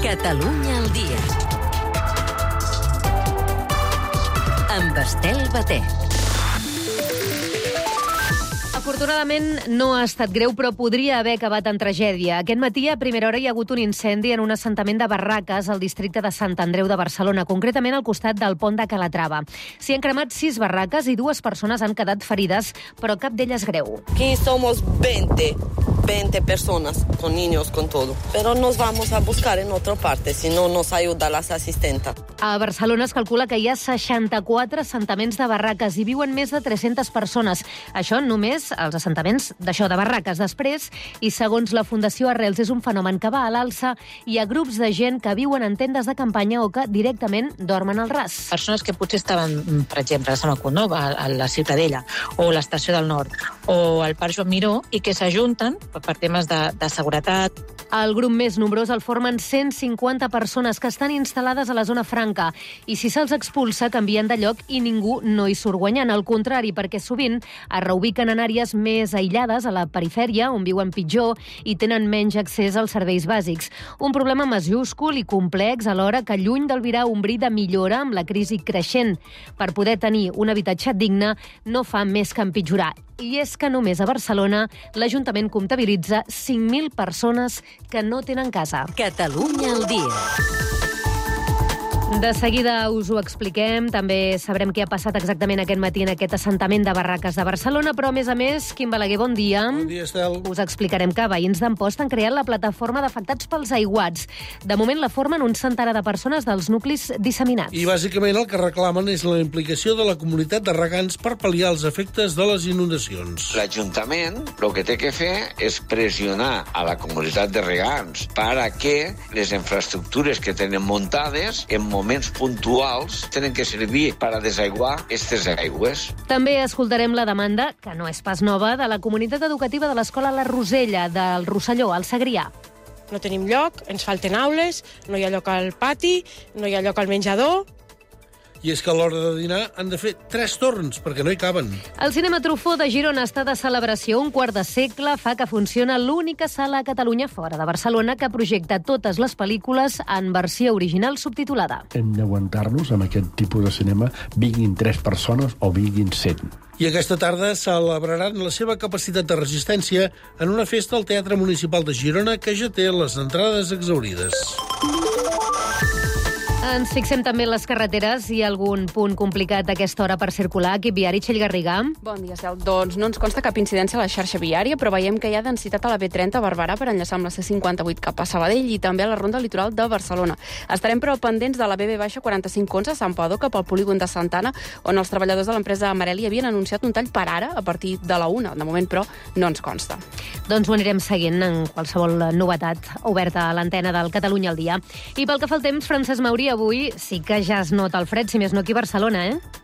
Catalunya al dia. Amb Estel Batet. Afortunadament no ha estat greu, però podria haver acabat en tragèdia. Aquest matí, a primera hora, hi ha hagut un incendi en un assentament de barraques al districte de Sant Andreu de Barcelona, concretament al costat del pont de Calatrava. S'hi han cremat 6 barraques i 2 persones han quedat ferides, però cap d'elles greu. Aquí somos 20 personas, con niños, con todo. Pero nos vamos a buscar en otra parte, si no nos ayuda las asistentes. A Barcelona es calcula que hi ha 64 assentaments de barraques i viuen més de 300 persones. Això només als assentaments de barraques. Després, i segons la Fundació Arrels, és un fenomen que va a l'alça. Hi ha grups de gent que viuen en tendes de campanya o que directament dormen al ras. Persones que potser estaven, per exemple, a Sant Macut, no? A la Ciutadella, o l'Estació del Nord, o al Parc Joan Miró, i que s'ajunten per temes de seguretat. El grup més nombrós el formen 150 persones que estan instal·lades a la zona franca i si se'ls expulsa canvien de lloc i ningú no hi surt guanyant. Al contrari, perquè sovint es reubiquen en àrees més aïllades a la perifèria, on viuen pitjor i tenen menys accés als serveis bàsics. Un problema majúscul i complex alhora que lluny d'albirar un bri de millora amb la crisi creixent. Per poder tenir un habitatge digne no fa més que empitjorar. I és que només a Barcelona l'Ajuntament comptabilitza 5.000 persones que no tenen casa. Catalunya al dia. De seguida us ho expliquem. També sabrem què ha passat exactament aquest matí en aquest assentament de barraques de Barcelona, però a més, Quim Balaguer, bon dia. Bon dia, Estel. Us explicarem que veïns d'Amposta han creat la plataforma d'afectats pels aiguats. De moment la formen un centenar de persones dels nuclis disseminats. I bàsicament el que reclamen és la implicació de la comunitat de regants per pal·liar els efectes de les inundacions. L'Ajuntament el que té que fer és pressionar a la comunitat de regants para que les infraestructures que tenen muntades en moments puntuals tenen que servir per a desaiguar aquestes aigües. També escoltarem la demanda, que no és pas nova, de la comunitat educativa de l'Escola La Rosella, del Rosselló, al Segrià. No tenim lloc, ens falten aules, no hi ha lloc al pati, no hi ha lloc al menjador. I és que a l'hora de dinar han de fer 3 torns, perquè no hi caben. El Cinema Truffaut de Girona està de celebració. Un quart de segle fa que funciona l'única sala a Catalunya fora de Barcelona que projecta totes les pel·lícules en versió original subtitulada. Hem d'aguantar-nos amb aquest tipus de cinema, vinguin 3 persones o vinguin 100. I aquesta tarda celebraran la seva capacitat de resistència en una festa al Teatre Municipal de Girona que ja té les entrades exhaurides. Ens fixem també en les carreteres. Hi ha algun punt complicat a aquesta hora per circular? Equip viari, Txell Garriga. Bon dia, Estel. Doncs no ens consta cap incidència a la xarxa viària, però veiem que hi ha densitat a la B30 a Barberà per enllaçar amb la C58 cap a Sabadell i també a la ronda litoral de Barcelona. Estarem però pendents de la BB-4511 a Sant Padó cap al polígon de Santana, on els treballadors de l'empresa Marelli havien anunciat un tall per ara a partir de la 1. De moment, però, no ens consta. Doncs ho anirem seguint en qualsevol novetat oberta a l'antena del Catalunya al dia. I pel que fa al temps, Francesc Mauri, avui sí que ja es nota el fred, si més no aquí a Barcelona,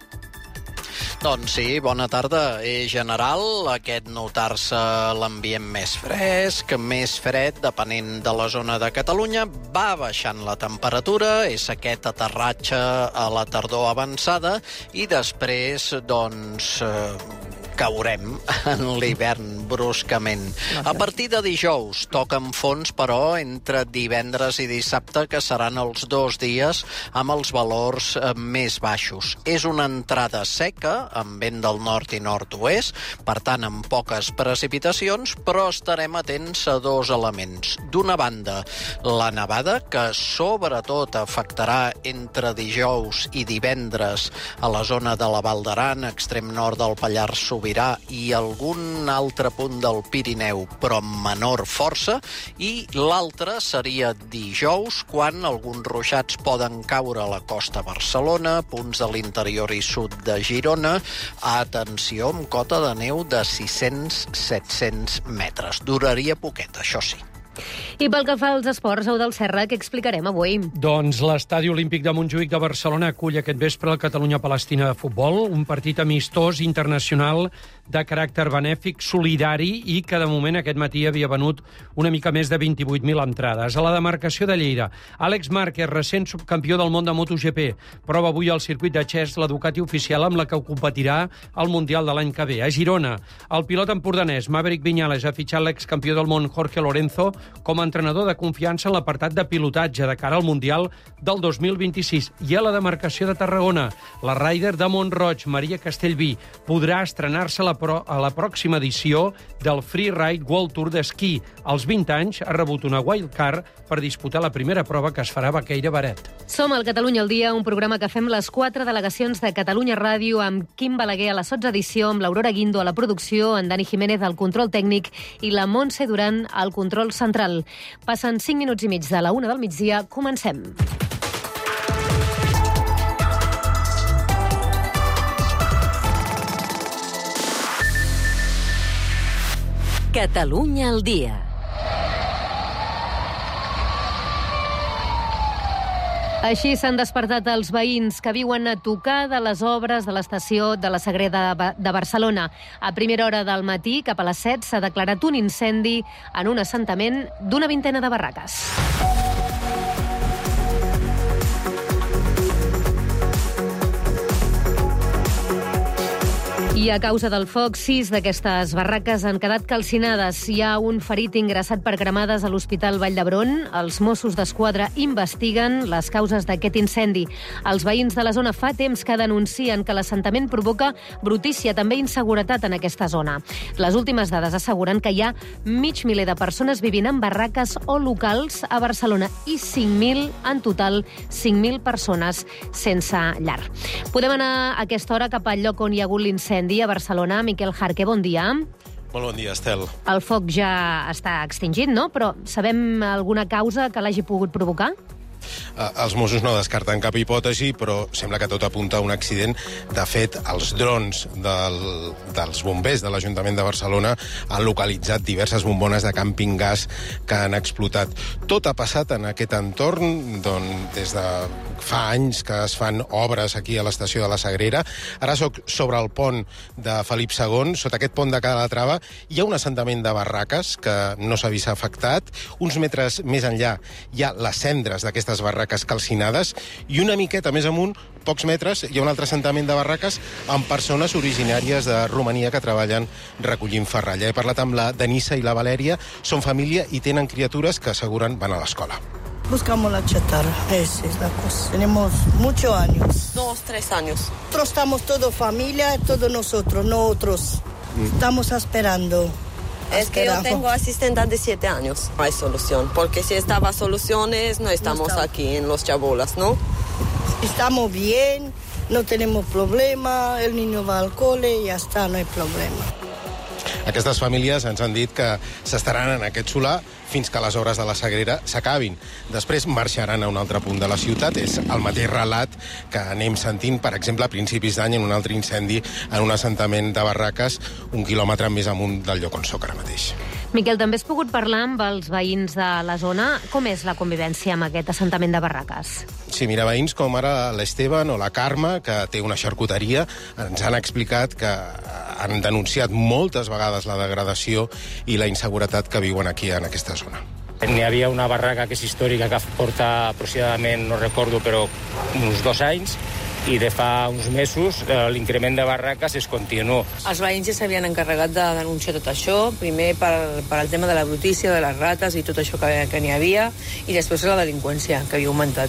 Doncs sí, bona tarda. És general aquest notar-se l'ambient més fresc, més fred, depenent de la zona de Catalunya. Va baixant la temperatura, és aquest aterratge a la tardor avançada i després, doncs, caurem en l'hivern bruscament. A partir de dijous toquen fons, però, entre divendres i dissabte, que seran els 2 dies amb els valors més baixos. És una entrada seca, amb vent del nord i nord-oest, per tant, amb poques precipitacions, però estarem atents a 2 elements. D'una banda, la nevada, que sobretot afectarà entre dijous i divendres a la zona de la Val d'Aran, extrem nord del Pallars Sobirà i algun altre punt del Pirineu, però amb menor força, i l'altre seria dijous, quan alguns ruixats poden caure a la costa de Barcelona, punts de l'interior i sud de Girona. Atenció, amb cota de neu de 600-700 metres. Duraria poquet, això sí. I pel que fa als esports, Eudald Serra, què explicarem avui? Doncs l'Estadi Olímpic de Montjuïc de Barcelona acull aquest vespre el Catalunya-Palestina de futbol, un partit amistós internacional de caràcter benèfic, solidari i que de moment aquest matí havia venut una mica més de 28.000 entrades. A la demarcació de Lleida, Àlex Márquez, recent subcampió del món de MotoGP, prova avui al circuit de Xest la Ducati oficial amb la que competirà al Mundial de l'any que ve. A Girona, el pilot empordanès Maverick Viñales ha fitxat l'excampió del món Jorge Lorenzo com a l'entrenador de confiança en l'apartat de pilotatge de cara al Mundial del 2026. I a la demarcació de Tarragona, la rider de Mont-roig, Maria Castellví, podrà estrenar-se a la pròxima edició del Freeride World Tour d'esquí. Als 20 anys ha rebut una wildcard per disputar la primera prova que es farà a Baqueira-Baret. Som al Catalunya al dia, un programa que fem les 4 delegacions de Catalunya Ràdio amb Quim Balaguer a la 16 edició, amb l'Aurora Guindo a la producció, en Dani Jiménez al control tècnic i la Montse Duran al control central. Passen 5 minuts i mig de la 1 del migdia. Comencem. Catalunya al dia. Així s'han despertat els veïns que viuen a tocar de les obres de l'estació de la Sagrera de Barcelona. A primera hora del matí, cap a les 7, s'ha declarat un incendi en un assentament d'una vintena de barraques. I a causa del foc, 6 d'aquestes barraques han quedat calcinades. Hi ha un ferit ingressat per cremades a l'Hospital Vall d'Hebron. Els Mossos d'Esquadra investiguen les causes d'aquest incendi. Els veïns de la zona fa temps que denuncien que l'assentament provoca brutícia, també inseguretat en aquesta zona. Les últimes dades asseguren que hi ha 500.000 de persones vivint en barraques o locals a Barcelona i 5.000, en total, 5.000 persones sense llar. Podem anar a aquesta hora cap al lloc on hi ha hagut l'incendi a Barcelona. Miquel Jarque, bon dia. Molt bon dia, Estel. El foc ja està extingit, no? Però sabem alguna causa que l'hagi pogut provocar? Els Mossos no descarten cap hipòtesi, però sembla que tot apunta a un accident. De fet, els drons dels bombers de l'Ajuntament de Barcelona han localitzat diverses bombones de càmping gas que han explotat. Tot ha passat en aquest entorn des de fa anys que es fan obres aquí a l'estació de la Sagrera. Ara soc sobre el pont de Felip II. Sota aquest pont de Calatrava hi ha un assentament de barraques que no s'ha vist afectat. Uns metres més enllà hi ha les cendres d'aquestes barraques calcinades i una miqueta més amunt, pocs metres, hi ha un altre assentament de barraques amb persones originàries de Romania que treballen recollint ferralla. He parlat amb la Denisa i la Valèria, són família i tenen criatures que asseguren van a l'escola. Buscamos la chatarra, esa es la cosa. Tenemos muchos años. 2, 3 años. Nosotros estamos todos familia, todos nosotros, no otros. Estamos esperando. Es que yo tengo asistente de 7 años. No hay solución, porque si estaba soluciones, no estamos aquí en Los Chabolas, ¿no? Estamos bien, no tenemos problema, el niño va al cole y ya está, no hay problema. Aquestes famílies ens han dit que s'estaran en aquest solar fins que les obres de la Sagrera s'acabin. Després marxaran a un altre punt de la ciutat. És el mateix relat que anem sentint, per exemple, a principis d'any en un altre incendi en un assentament de barraques 1 quilòmetre més amunt del lloc on soc ara mateix. Miquel, també has pogut parlar amb els veïns de la zona. Com és la convivència amb aquest assentament de barraques? Sí, mira, veïns com ara l'Esteban o la Carme, que té una xarcuteria, ens han explicat que han denunciat moltes vegades la degradació i la inseguretat que viuen aquí en aquesta zona. N'hi havia una barraca que és històrica que porta aproximadament, no recordo, però uns 2 anys, i de fa uns mesos l'increment de barraques és continu. Els veïns ja s'havien encarregat de denunciar tot això, primer per al tema de la brutícia, de les rates i tot això que n'hi havia, i després la delinqüència, que havia augmentat.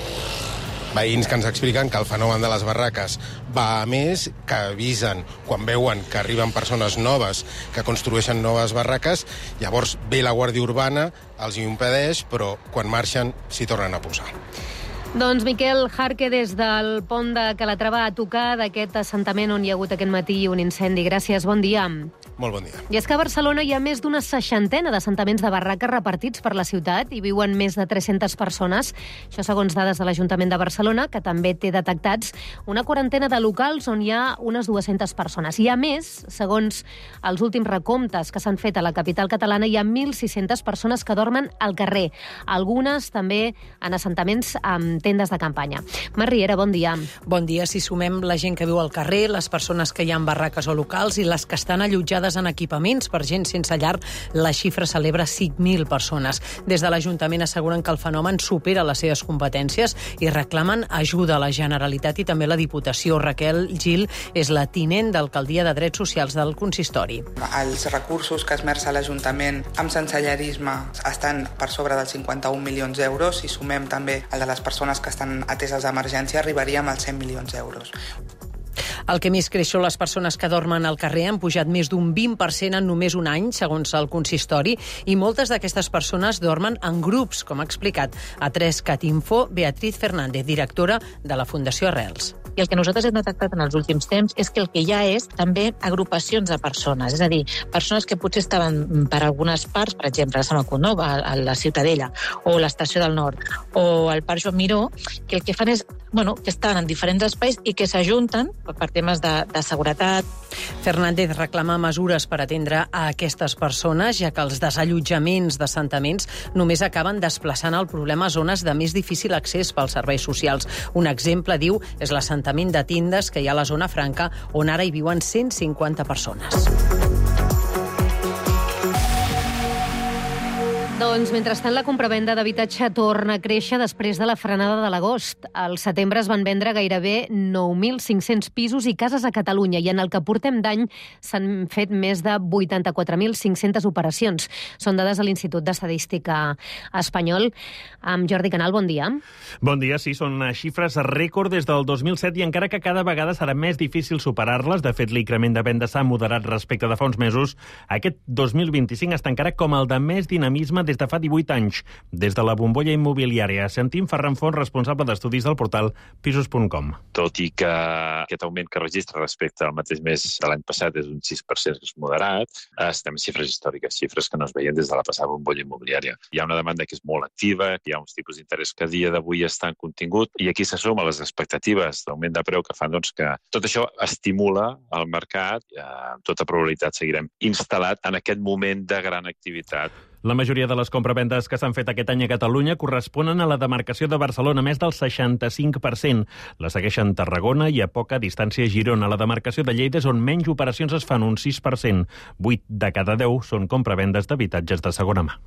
Veïns que ens expliquen que el fenomen de les barraques va a més, que avisen quan veuen que arriben persones noves que construeixen noves barraques, llavors ve la Guàrdia Urbana, els hi impedeix, però quan marxen s'hi tornen a posar. Doncs Miquel Jarque, des del pont de Calatrava, a tocar d'aquest assentament on hi ha hagut aquest matí un incendi. Gràcies, bon dia. Molt bon dia. I és que a Barcelona hi ha més d'una 60 d'assentaments de barraques repartits per la ciutat i viuen més de 300 persones. Això segons dades de l'Ajuntament de Barcelona, que també té detectats una 40 de locals on hi ha unes 200 persones. I a més, segons els últims recomptes que s'han fet a la capital catalana, hi ha 1.600 persones que dormen al carrer. Algunes també en assentaments amb tendes de campanya. Mar Riera, bon dia. Bon dia. Si sumem la gent que viu al carrer, les persones que hi ha en barraques o locals i les que estan allotjades invertides en equipaments per gent sense llar, la xifra celebra 5.000 persones. Des de l'Ajuntament asseguren que el fenomen supera les seves competències i reclamen ajuda a la Generalitat i també a la Diputació. Raquel Gil és la tinent d'Alcaldia de Drets Socials del Consistori. Els recursos que esmerça l'Ajuntament amb sensellarisme estan per sobre dels 51 milions d'euros i sumem també el de les persones que estan ateses d'emergència, arribaríem als 100 milions d'euros. El que més creix són les persones que dormen al carrer, han pujat més d'un 20% en només un any, segons el consistori, i moltes d'aquestes persones dormen en grups, com ha explicat a 3cat Info Beatriz Fernández, directora de la Fundació Arrels. I el que nosaltres hem detectat en els últims temps és que el que hi ha és també agrupacions de persones, és a dir, persones que potser estaven per algunes parts, per exemple, a Sant Macuto, no? A la Ciutadella, o l'Estació del Nord, o al Parc Joan Miró, que el que fan és que estan en diferents espais i que s'ajunten per temes de seguretat. Fernández reclama mesures per atendre a aquestes persones, ja que els desallotjaments d'assentaments només acaben desplaçant el problema a zones de més difícil accés pels serveis socials. Un exemple, diu, és l'assentament de Tindes que hi ha a la zona franca, on ara hi viuen 150 persones. Doncs, mentrestant, la compravenda d'habitatge torna a créixer després de la frenada de l'agost. Al setembre es van vendre gairebé 9.500 pisos i cases a Catalunya i en el que portem d'any s'han fet més de 84.500 operacions. Són dades de l'Institut d'Estadística Espanyol. Amb Jordi Canal, bon dia. Bon dia, sí, són xifres rècord des del 2007 i encara que cada vegada serà més difícil superar-les, de fet l'increment de vendes s'ha moderat respecte de fa uns mesos, aquest 2025 es tancarà com el de més dinamisme des de fa 18 anys. Des de la bombolla immobiliària, sentim Ferran Font, responsable d'estudis del portal Pisos.com. Tot i que aquest augment que registra respecte al mateix mes de l'any passat és un 6%, que és moderat, estem en xifres històriques, xifres que no es veien des de la passada bombolla immobiliària. Hi ha una demanda que és molt activa, hi ha uns tipus d'interès que a dia d'avui estan contingut, i aquí se suma les expectatives d'augment de preu que fan que tot això estimula el mercat i amb tota probabilitat seguirem instal·lat en aquest moment de gran activitat. La majoria de les compravendes que s'han fet aquest any a Catalunya corresponen a la demarcació de Barcelona, més del 65%. La segueixen Tarragona i a poca distància Girona. La demarcació de Lleida és on menys operacions es fan, un 6%. 8 de cada 10 són compravendes d'habitatges de segona mà.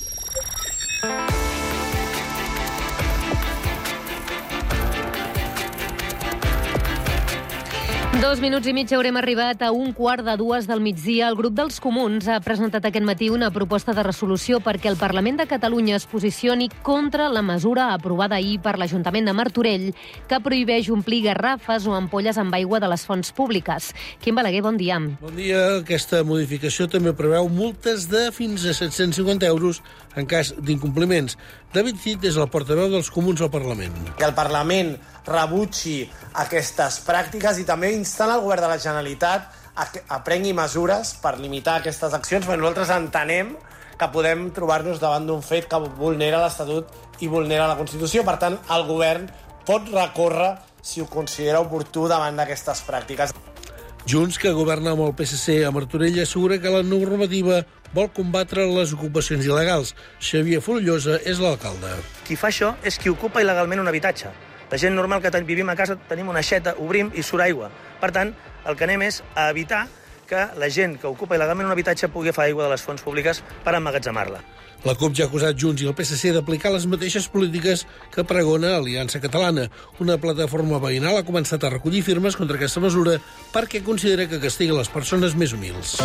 Dos minuts i mig haurem arribat a 1:15 del migdia. El grup dels Comuns ha presentat aquest matí una proposta de resolució perquè el Parlament de Catalunya es posicioni contra la mesura aprovada ahir per l'Ajuntament de Martorell que prohibeix omplir garrafes o ampolles amb aigua de les fonts públiques. Quim Balaguer, bon dia. Bon dia. Aquesta modificació també preveu multes de fins a 750 euros en cas d'incompliments. David Cid és el portaveu dels Comuns al Parlament. Que el Parlament rebutgi aquestes pràctiques i també instant el govern de la Generalitat a prengui mesures per limitar aquestes accions, perquè nosaltres entenem que podem trobar-nos davant d'un fet que vulnera l'Estatut i vulnera la Constitució. Per tant, el govern pot recórrer si ho considera oportú davant d'aquestes pràctiques. Junts, que governa amb el PSC a Martorell, assegura que la normativa vol combatre les ocupacions il·legals. Xavier Follosa és l'alcalde. Qui fa això és qui ocupa il·legalment un habitatge. La gent normal que vivim a casa tenim una aixeta, obrim i surt aigua. Per tant, el que anem és a evitar que la gent que ocupa il·legalment un habitatge pugui agafar aigua de les fonts públiques per emmagatzemar-la. La CUP ja ha acusat Junts i el PSC d'aplicar les mateixes polítiques que pregona Aliança Catalana. Una plataforma veïnal ha començat a recollir firmes contra aquesta mesura perquè considera que castiga les persones més humils.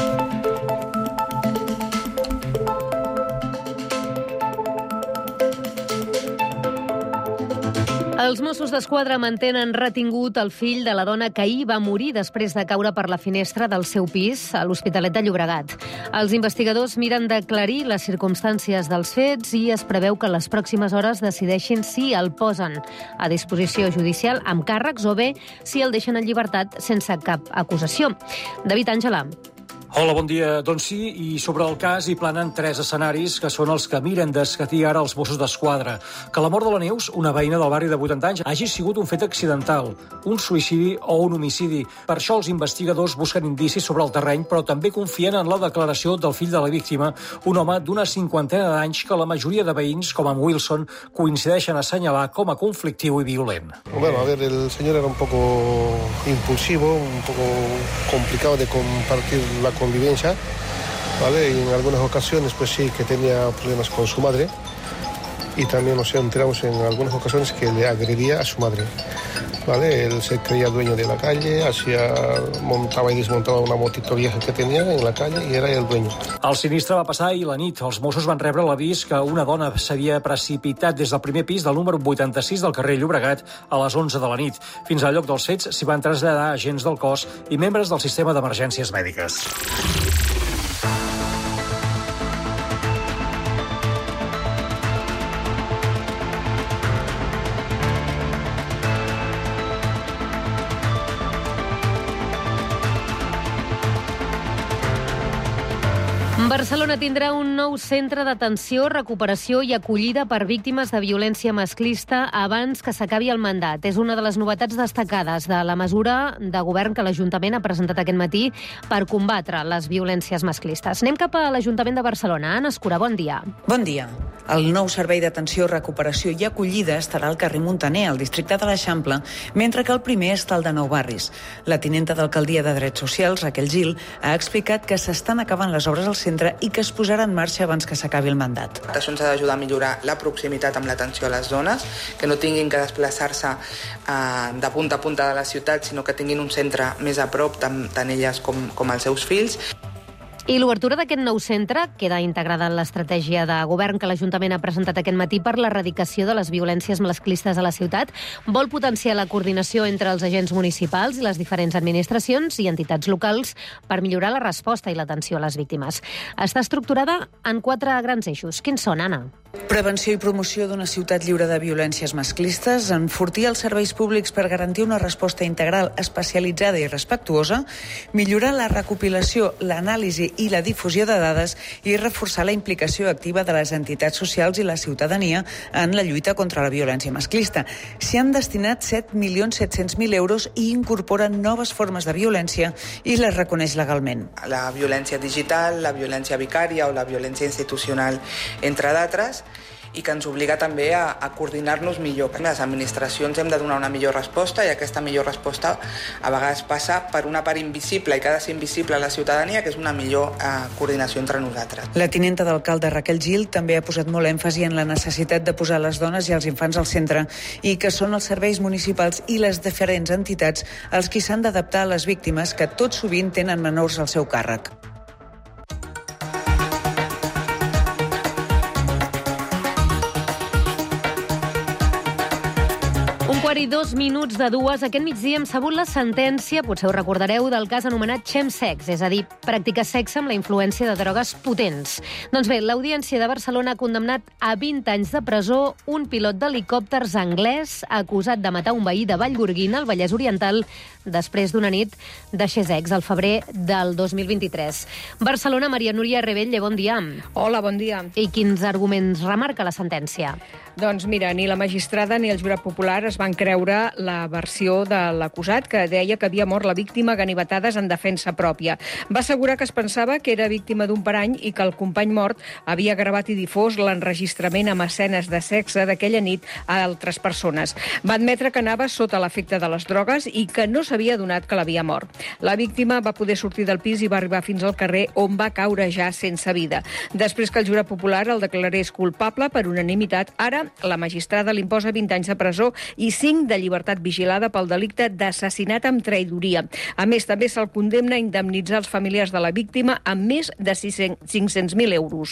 Els Mossos d'Esquadra mantenen retingut el fill de la dona que ahir va morir després de caure per la finestra del seu pis a l'Hospitalet de Llobregat. Els investigadors miren d'aclarir les circumstàncies dels fets i es preveu que en les pròximes hores decideixin si el posen a disposició judicial amb càrrecs o bé si el deixen en llibertat sense cap acusació. David Àngela. Hola, bon dia. Doncs sí, i sobre el cas hi planen 3 escenaris que són els que miren d'escatir ara els Mossos d'Esquadra. Que la mort de la Neus, una veïna del barri de 80 anys, hagi sigut un fet accidental, un suïcidi o un homicidi. Per això els investigadors busquen indicis sobre el terreny, però també confien en la declaració del fill de la víctima, un home d'una 50 d'anys que la majoria de veïns, com amb Wilson, coincideixen a assenyalar com a conflictiu i violent. Bueno, a ver, el señor era un poco impulsivo, un poco complicado de compartir la convivencia, ¿vale? Y en algunas ocasiones pues sí que tenía problemas con su madre y también nos enteramos en algunas ocasiones que le agredía a su madre, ¿vale? Él se creía dueño de la calle, montava i desmontava una motito vieja que tenia en la calle i era el dueño. El sinistre va passar ahir la nit. Els Mossos van rebre l'avís que una dona s'havia precipitat des del primer pis del número 86 del carrer Llobregat a les 11 de la nit. Fins al lloc dels fets s'hi van traslladar agents del cos i membres del sistema d'emergències mèdiques. Barcelona tindrà un nou centre d'atenció, recuperació i acollida per víctimes de violència masclista abans que s'acabi el mandat. És una de les novetats destacades de la mesura de govern que l'Ajuntament ha presentat aquest matí per combatre les violències masclistes. Anem cap a l'Ajuntament de Barcelona. Anna Escura, bon dia. Bon dia. El nou servei d'atenció, recuperació i acollida estarà al carrer Muntaner, al districte de l'Eixample, mentre que el primer està al de Nou Barris. La tinenta d'Alcaldia de Drets Socials, Raquel Gil, ha explicat que s'estan acabant les obres al centre i que es posarà en marxa abans que s'acabi el mandat. Això ens ha d'ajudar a millorar la proximitat amb l'atenció a les dones, que no tinguin que desplaçar-se de punta a punta de la ciutat, sinó que tinguin un centre més a prop, tant elles com els seus fills. I l'obertura d'aquest nou centre queda integrada en l'estratègia de govern que l'Ajuntament ha presentat aquest matí per l'erradicació de les violències masclistes a la ciutat. Vol potenciar la coordinació entre els agents municipals i les diferents administracions i entitats locals per millorar la resposta i l'atenció a les víctimes. Està estructurada en 4 grans eixos. Quins són, Anna? Prevenció i promoció d'una ciutat lliure de violències masclistes, enfortir els serveis públics per garantir una resposta integral, especialitzada i respectuosa, millorar la recopilació, l'anàlisi i la difusió de dades i reforçar la implicació activa de les entitats socials i la ciutadania en la lluita contra la violència masclista. S'hi han destinat 7.700.000 euros i incorporen noves formes de violència i les reconeix legalment. La violència digital, la violència vicària o la violència institucional, entre d'altres, i que ens obliga també a coordinar-nos millor. Les administracions hem de donar una millor resposta i aquesta millor resposta a vegades passa per una part invisible i que ha de ser invisible a la ciutadania, que és una millor coordinació entre nosaltres. La tinenta d'alcalde Raquel Gil també ha posat molt èmfasi en la necessitat de posar les dones i els infants al centre i que són els serveis municipals i les diferents entitats els qui s'han d'adaptar a les víctimes que tot sovint tenen menors al seu càrrec. 1:02 aquest migdia hem sabut la sentència, potser ho recordareu, del cas anomenat chemsex, és a dir, practicar sexe amb la influència de drogues potents. Doncs bé, l'Audiència de Barcelona ha condemnat a 20 anys de presó un pilot d'helicòpters anglès acusat de matar un veí de Vallgorguina, al Vallès Oriental, després d'una nit de xesecs al febrer del 2023. Barcelona, Maria Núria Rebell, bon dia. Hola, bon dia. I quins arguments remarca la sentència? Doncs mira, ni la magistrada ni el jurat popular es van creure la versió de l'acusat, que deia que havia mort la víctima a ganivetades en defensa pròpia. Va assegurar que es pensava que era víctima d'un parany i que el company mort havia gravat i difós l'enregistrament amb escenes de sexe d'aquella nit a altres persones. Va admetre que anava sota l'efecte de les drogues i que no s'havia adonat que l'havia mort. La víctima va poder sortir del pis i va arribar fins al carrer, on va caure ja sense vida. Després que el jurat popular el declarés culpable per unanimitat, ara la magistrada li imposa 20 anys de presó i 5 de llibertat vigilada pel delicte d'assassinat amb traïdoria. A més, també se'l condemna a indemnitzar els familiars de la víctima amb més de 500.000 euros.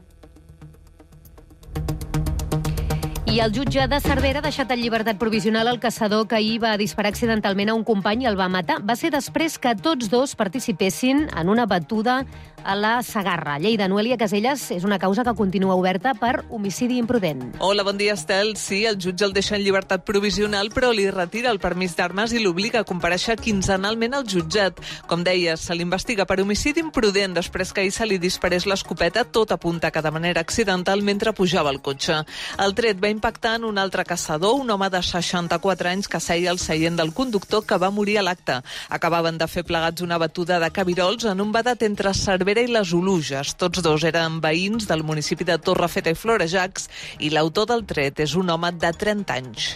I el jutge de Cervera ha deixat en llibertat provisional el caçador que ahir va disparar accidentalment a un company i el va matar. Va ser després que tots dos participessin en una batuda a la Segarra. Lleida, Noelia Casellas, és una causa que continua oberta per homicidi imprudent. Hola, bon dia, Estel. Sí, el jutge el deixa en llibertat provisional, però li retira el permís d'armes i l'obliga a comparèixer quinzenalment al jutjat. Com deies, se l'investiga per homicidi imprudent després que ahir se li disparés l'escopeta. Tot apunta que de manera accidental mentre pujava al cotxe. El tret va impactar en un altre caçador, un home de 64 anys que seia al seient del conductor, que va morir a l'acte. Acabaven de fer plegats una batuda de cabirols en un badat entre Cervera i les Oluges. Tots dos eren veïns del municipi de Torrefeta i Florejacs i l'autor del tret és un home de 30 anys.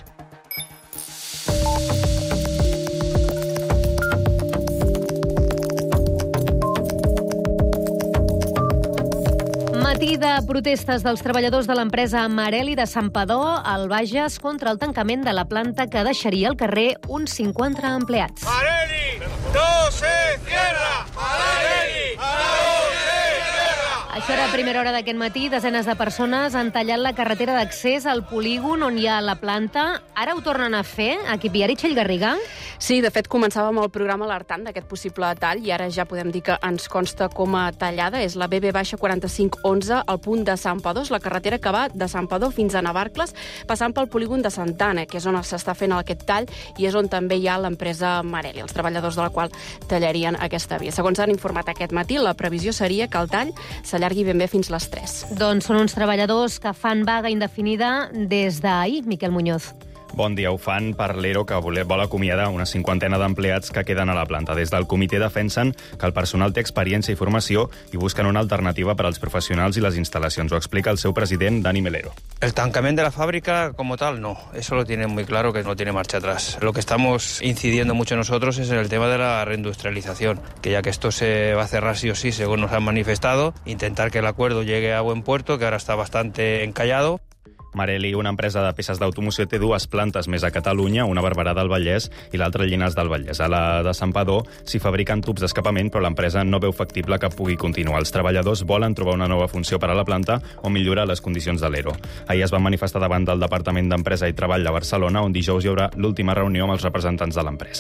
Matí de protestes dels treballadors de l'empresa Marelli de Santpedor al Bages contra el tancament de la planta que deixaria al carrer uns 50 empleats. Marelli, no se cierra! Marelli, no se cierra! Això era a primera hora d'aquest matí. Desenes de persones han tallat la carretera d'accés al polígon on hi ha la planta. Ara ho tornen a fer, equip viari Txell Garriga? Sí, de fet, començàvem el programa alertant d'aquest possible tall i ara ja podem dir que ens consta com a tallada. És la BB-4511 al punt de Santpedor, la carretera que va de Santpedor fins a Navarcles, passant pel polígon de Santana, que és on s'està fent aquest tall i és on també hi ha l'empresa Marelli, els treballadors de la qual tallarien aquesta via. Segons han informat aquest matí, la previsió seria que el tall s'allargui ben bé fins les 3. Doncs són uns treballadors que fan vaga indefinida des d'ahir, Miquel Muñoz. Bon dia, ho fan per l'ERO que vol acomiadar una 50 d'empleats que queden a la planta. Des del comitè defensen que el personal té experiència i formació i busquen una alternativa per als professionals i les instal·lacions. Ho explica el seu president, Dani Melero. El tancamiento de la fábrica como tal, no. Eso lo tienen muy claro que no tiene marcha atrás. Lo que estamos incidiendo mucho nosotros es en el tema de la reindustrialización, que ya que esto se va a cerrar sí o sí, según nos han manifestado, intentar que el acuerdo llegue a buen puerto, que ahora está bastante encallado. Marelli, una empresa de peces d'automoció, té 2 plantes més a Catalunya, una a Barberà del Vallès i l'altra a Llinars del Vallès. A la de Santpedor s'hi fabriquen tubs d'escapament, però l'empresa no veu factible que pugui continuar. Els treballadors volen trobar una nova funció per a la planta o millorar les condicions de l'ERO. Ahir es van manifestar davant del Departament d'Empresa i Treball de Barcelona, on dijous hi haurà l'última reunió amb els representants de l'empresa.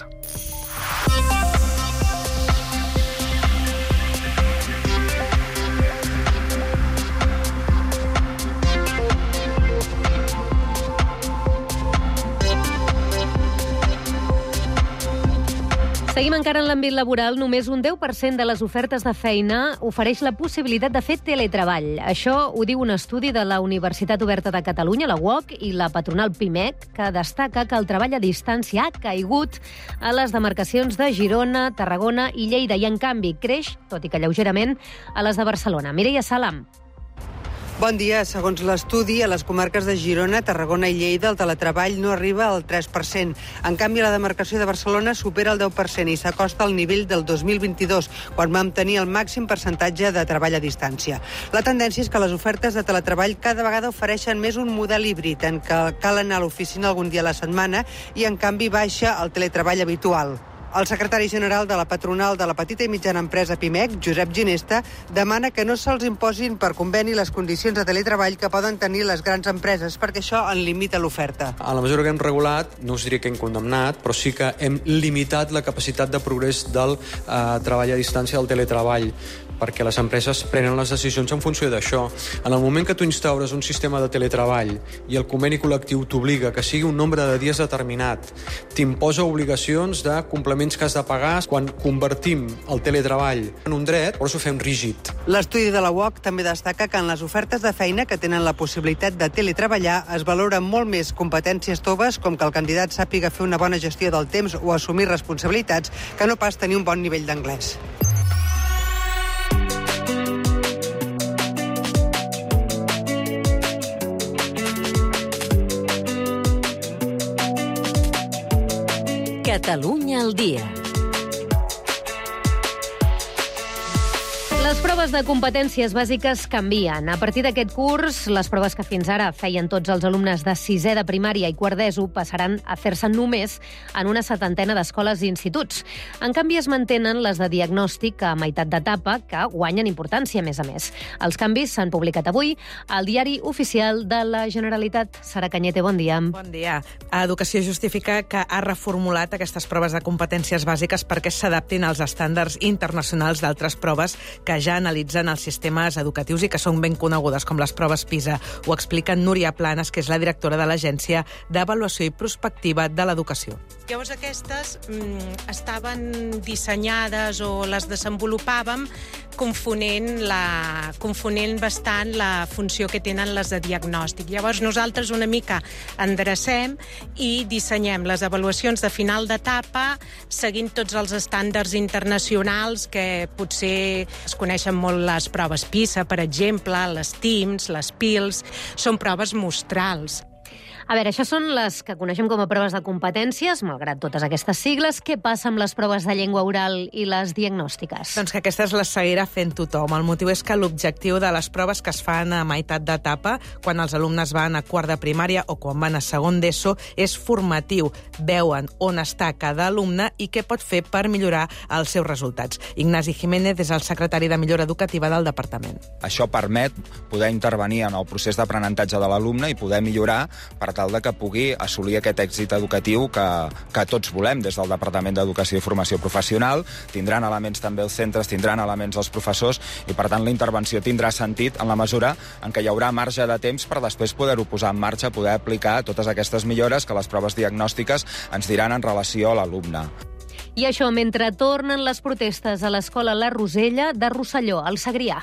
Seguim encara en l'àmbit laboral. Només un 10% de les ofertes de feina ofereix la possibilitat de fer teletreball. Això ho diu un estudi de la Universitat Oberta de Catalunya, la UOC, i la patronal PIMEC, que destaca que el treball a distància ha caigut a les demarcacions de Girona, Tarragona i Lleida, i en canvi creix, tot i que lleugerament, a les de Barcelona. Mireia Salam. Bon dia. Segons l'estudi, a les comarques de Girona, Tarragona i Lleida, el teletreball no arriba al 3%. En canvi, la demarcació de Barcelona supera el 10% i s'acosta al nivell del 2022, quan vam tenir el màxim percentatge de treball a distància. La tendència és que les ofertes de teletreball cada vegada ofereixen més un model híbrid, en què cal anar a l'oficina algun dia a la setmana i, en canvi, baixa el teletreball habitual. El secretari general de la patronal de la petita i mitjana empresa PIMEC, Josep Ginesta, demana que no se'ls imposin per conveni les condicions de teletreball que poden tenir les grans empreses, perquè això en limita l'oferta. A la mesura que hem regulat, no us diré que hem condemnat, però sí que hem limitat la capacitat de progrés del treball a distància del teletreball, perquè les empreses prenen les decisions en funció d'això. En el moment que tu instaures un sistema de teletreball i el conveni col·lectiu t'obliga que sigui un nombre de dies determinat, t'imposa obligacions de complements que has de pagar. Quan convertim el teletreball en un dret, però ho fem rígid. L'estudi de la UOC també destaca que en les ofertes de feina que tenen la possibilitat de teletreballar es valoren molt més competències toves, com que el candidat sàpiga fer una bona gestió del temps o assumir responsabilitats, que no pas tenir un bon nivell d'anglès. Catalunya al dia. Les proves de competències bàsiques canvien. A partir d'aquest curs, les proves que fins ara feien tots els alumnes de 6è de primària i quart d'ESO passaran a fer-se només en una 70ena d'escoles i instituts. En canvi, es mantenen les de diagnòstic a meitat d'etapa, que guanyen importància, a més. Els canvis s'han publicat avui al Diari Oficial de la Generalitat. Sara Cañete, bon dia. Bon dia. Educació justifica que ha reformulat aquestes proves de competències bàsiques perquè s'adaptin als estàndards internacionals d'altres proves que ja analitzen els sistemes educatius i que són ben conegudes, com les proves PISA. Ho explica Núria Planes, que és la directora de l'Agència d'Avaluació i Prospectiva de l'Educació. Llavors aquestes estaven dissenyades o les desenvolupàvem confonent bastant la funció que tenen les de diagnòstic. Llavors nosaltres una mica endrecem i dissenyem les avaluacions de final d'etapa seguint tots els estàndards internacionals que potser es coneixen molt, les proves PISA, per exemple, les TIMSS, les PILS, són proves mostrals. A veure, això són les que coneixem com a proves de competències, malgrat totes aquestes sigles. Què passa amb les proves de llengua oral i les diagnòstiques? Doncs que aquestes les seguirà fent tothom. El motiu és que l'objectiu de les proves que es fan a meitat d'etapa, quan els alumnes van a quart de primària o quan van a segon d'ESO, és formatiu. Veuen on està cada alumne i què pot fer per millorar els seus resultats. Ignasi Jiménez és el secretari de Millora Educativa del departament. Això permet poder intervenir en el procés d'aprenentatge de l'alumne i poder millorar per tal de que pugui assolir aquest èxit educatiu que tots volem des del Departament d'Educació i Formació Professional. Tindran elements també els centres, tindran elements els professors i, per tant, la intervenció tindrà sentit en la mesura en què hi haurà marge de temps per després poder-ho posar en marxa, poder aplicar totes aquestes millores que les proves diagnòstiques ens diran en relació a l'alumne. I això mentre tornen les protestes a l'escola La Rosella de Rosselló, al Segrià.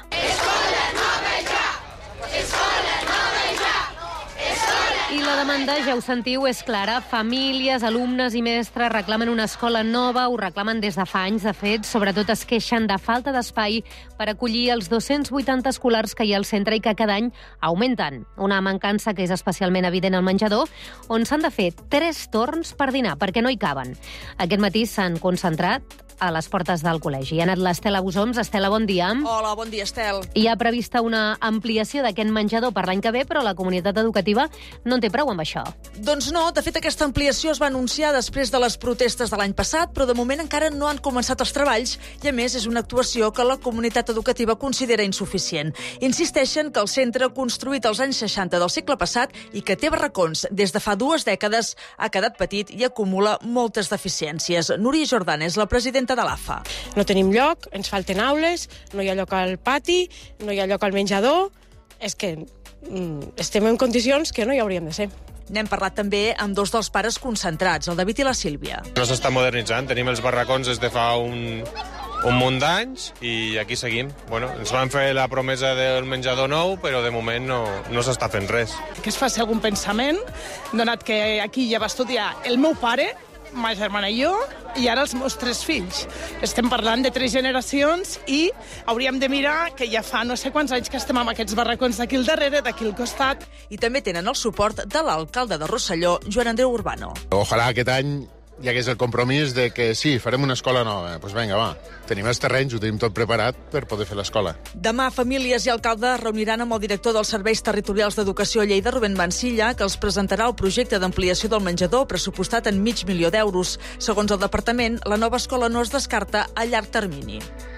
I la demanda, ja ho sentiu, és clara. Famílies, alumnes i mestres reclamen una escola nova, ho reclamen des de fa anys, de fet. Sobretot es queixen de falta d'espai per acollir els 280 escolars que hi ha al centre i que cada any augmenten. Una mancança que és especialment evident al menjador, on s'han de fer 3 torns per dinar, perquè no hi caben. Aquest matí s'han concentrat a les portes del col·legi. Ha anat l'Estela Busoms. Estela, bon dia. Hola, bon dia, Estel. Hi ha prevista una ampliació d'aquest menjador per l'any que ve, però la comunitat educativa no en té prou amb això. Doncs no, de fet aquesta ampliació es va anunciar després de les protestes de l'any passat, però de moment encara no han començat els treballs i, a més, és una actuació que la comunitat educativa considera insuficient. Insisteixen que el centre, construït als anys 60 del segle passat i que té barracons des de fa 2 dècades, ha quedat petit i acumula moltes deficiències. Núria Jordan és la presidenta de l'AFA. No tenim lloc, ens falten aules, no hi ha lloc al pati, no hi ha lloc al menjador. És que estem en condicions que no hi hauríem de ser. N'hem parlat també amb 2 dels pares concentrats, el David i la Sílvia. No s'està modernitzant, tenim els barracons des de fa un munt d'anys i aquí seguim. Bueno, ens van fer la promesa del menjador nou, però de moment no s'està fent res. Que es faci algun pensament, donat que aquí ja va estudiar el meu pare, ma germana i jo, i ara els meus 3 fills. Estem parlant de 3 generacions i hauríem de mirar que ja fa no sé quants anys que estem amb aquests barracons d'aquí al darrere, d'aquí al costat. I també tenen el suport de l'alcalde de Rosselló, Joan Andreu Urbano. Ojalà aquest any hi hagués el compromís de que sí, farem una escola nova. Doncs vinga, va. Tenim els terrenys, ho tenim tot preparat per poder fer l'escola. Demà, famílies i alcaldes reuniran amb el director dels Serveis Territorials d'Educació a Lleida, Rubén Mansilla, que els presentarà el projecte d'ampliació del menjador pressupostat en $500.000 d'euros. Segons el departament, la nova escola no es descarta a llarg termini.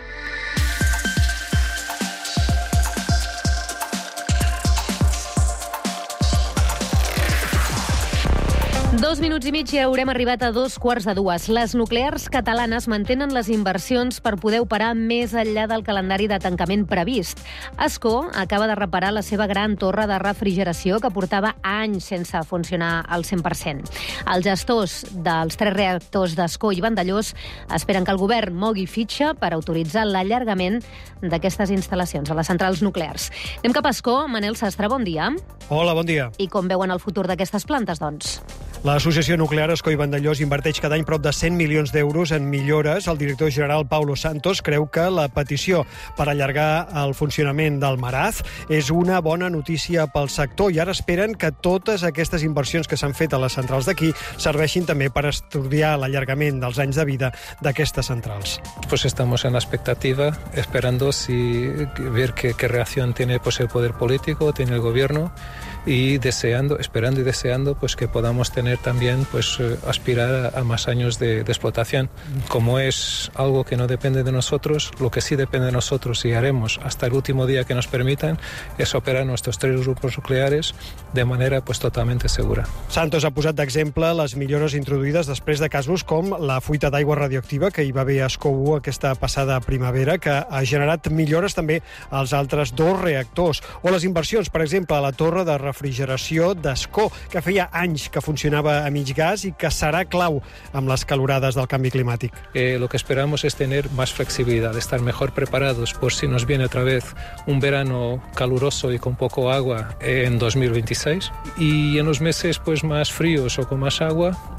2 minuts i mig i haurem arribat a 2:15. Les nuclears catalanes mantenen les inversions per poder operar més enllà del calendari de tancament previst. Ascó acaba de reparar la seva gran torre de refrigeració que portava anys sense funcionar al 100%. Els gestors dels 3 reactors d'Ascó i Vandellós esperen que el govern mogui fitxa per autoritzar l'allargament d'aquestes instal·lacions a les centrals nuclears. Anem cap a Ascó. Manel Sastre, bon dia. Hola, bon dia. I com veuen el futur d'aquestes plantes, doncs? L'Associació Nuclear Ascó i Vandellós inverteix cada any prop de 100 milions d'euros en millores. El director general, Paulo Santos, creu que la petició per allargar el funcionament del Maraz és una bona notícia pel sector i ara esperen que totes aquestes inversions que s'han fet a les centrals d'aquí serveixin també per estudiar l'allargament dels anys de vida d'aquestes centrals. Pues estamos en la expectativa, esperando ver qué reacción tiene pues el poder político, tiene el gobierno y esperando y deseando pues que podamos tener también pues aspirar a más años de explotación. Como es algo que no depende de nosotros, lo que sí depende de nosotros y haremos hasta el último día que nos permitan es operar nuestros 3 grupos nucleares de manera pues totalmente segura. Santos ha posat d'exemple les millores introduïdes després de casos com la fuita d'aigua radioactiva que hi va haver a Ascó 1 aquesta passada primavera, que ha generat millores també als altres 2 reactors, o les inversions, per exemple, a la torre de refrigeració d'Ascó, que feia anys que funcionava a mig gas i que serà clau amb les calorades del canvi climàtic. Lo que esperamos es tener más flexibilidad, estar mejor preparados por si nos viene otra vez un verano caluroso y con poco agua en 2026 y en los meses pues más fríos o con más agua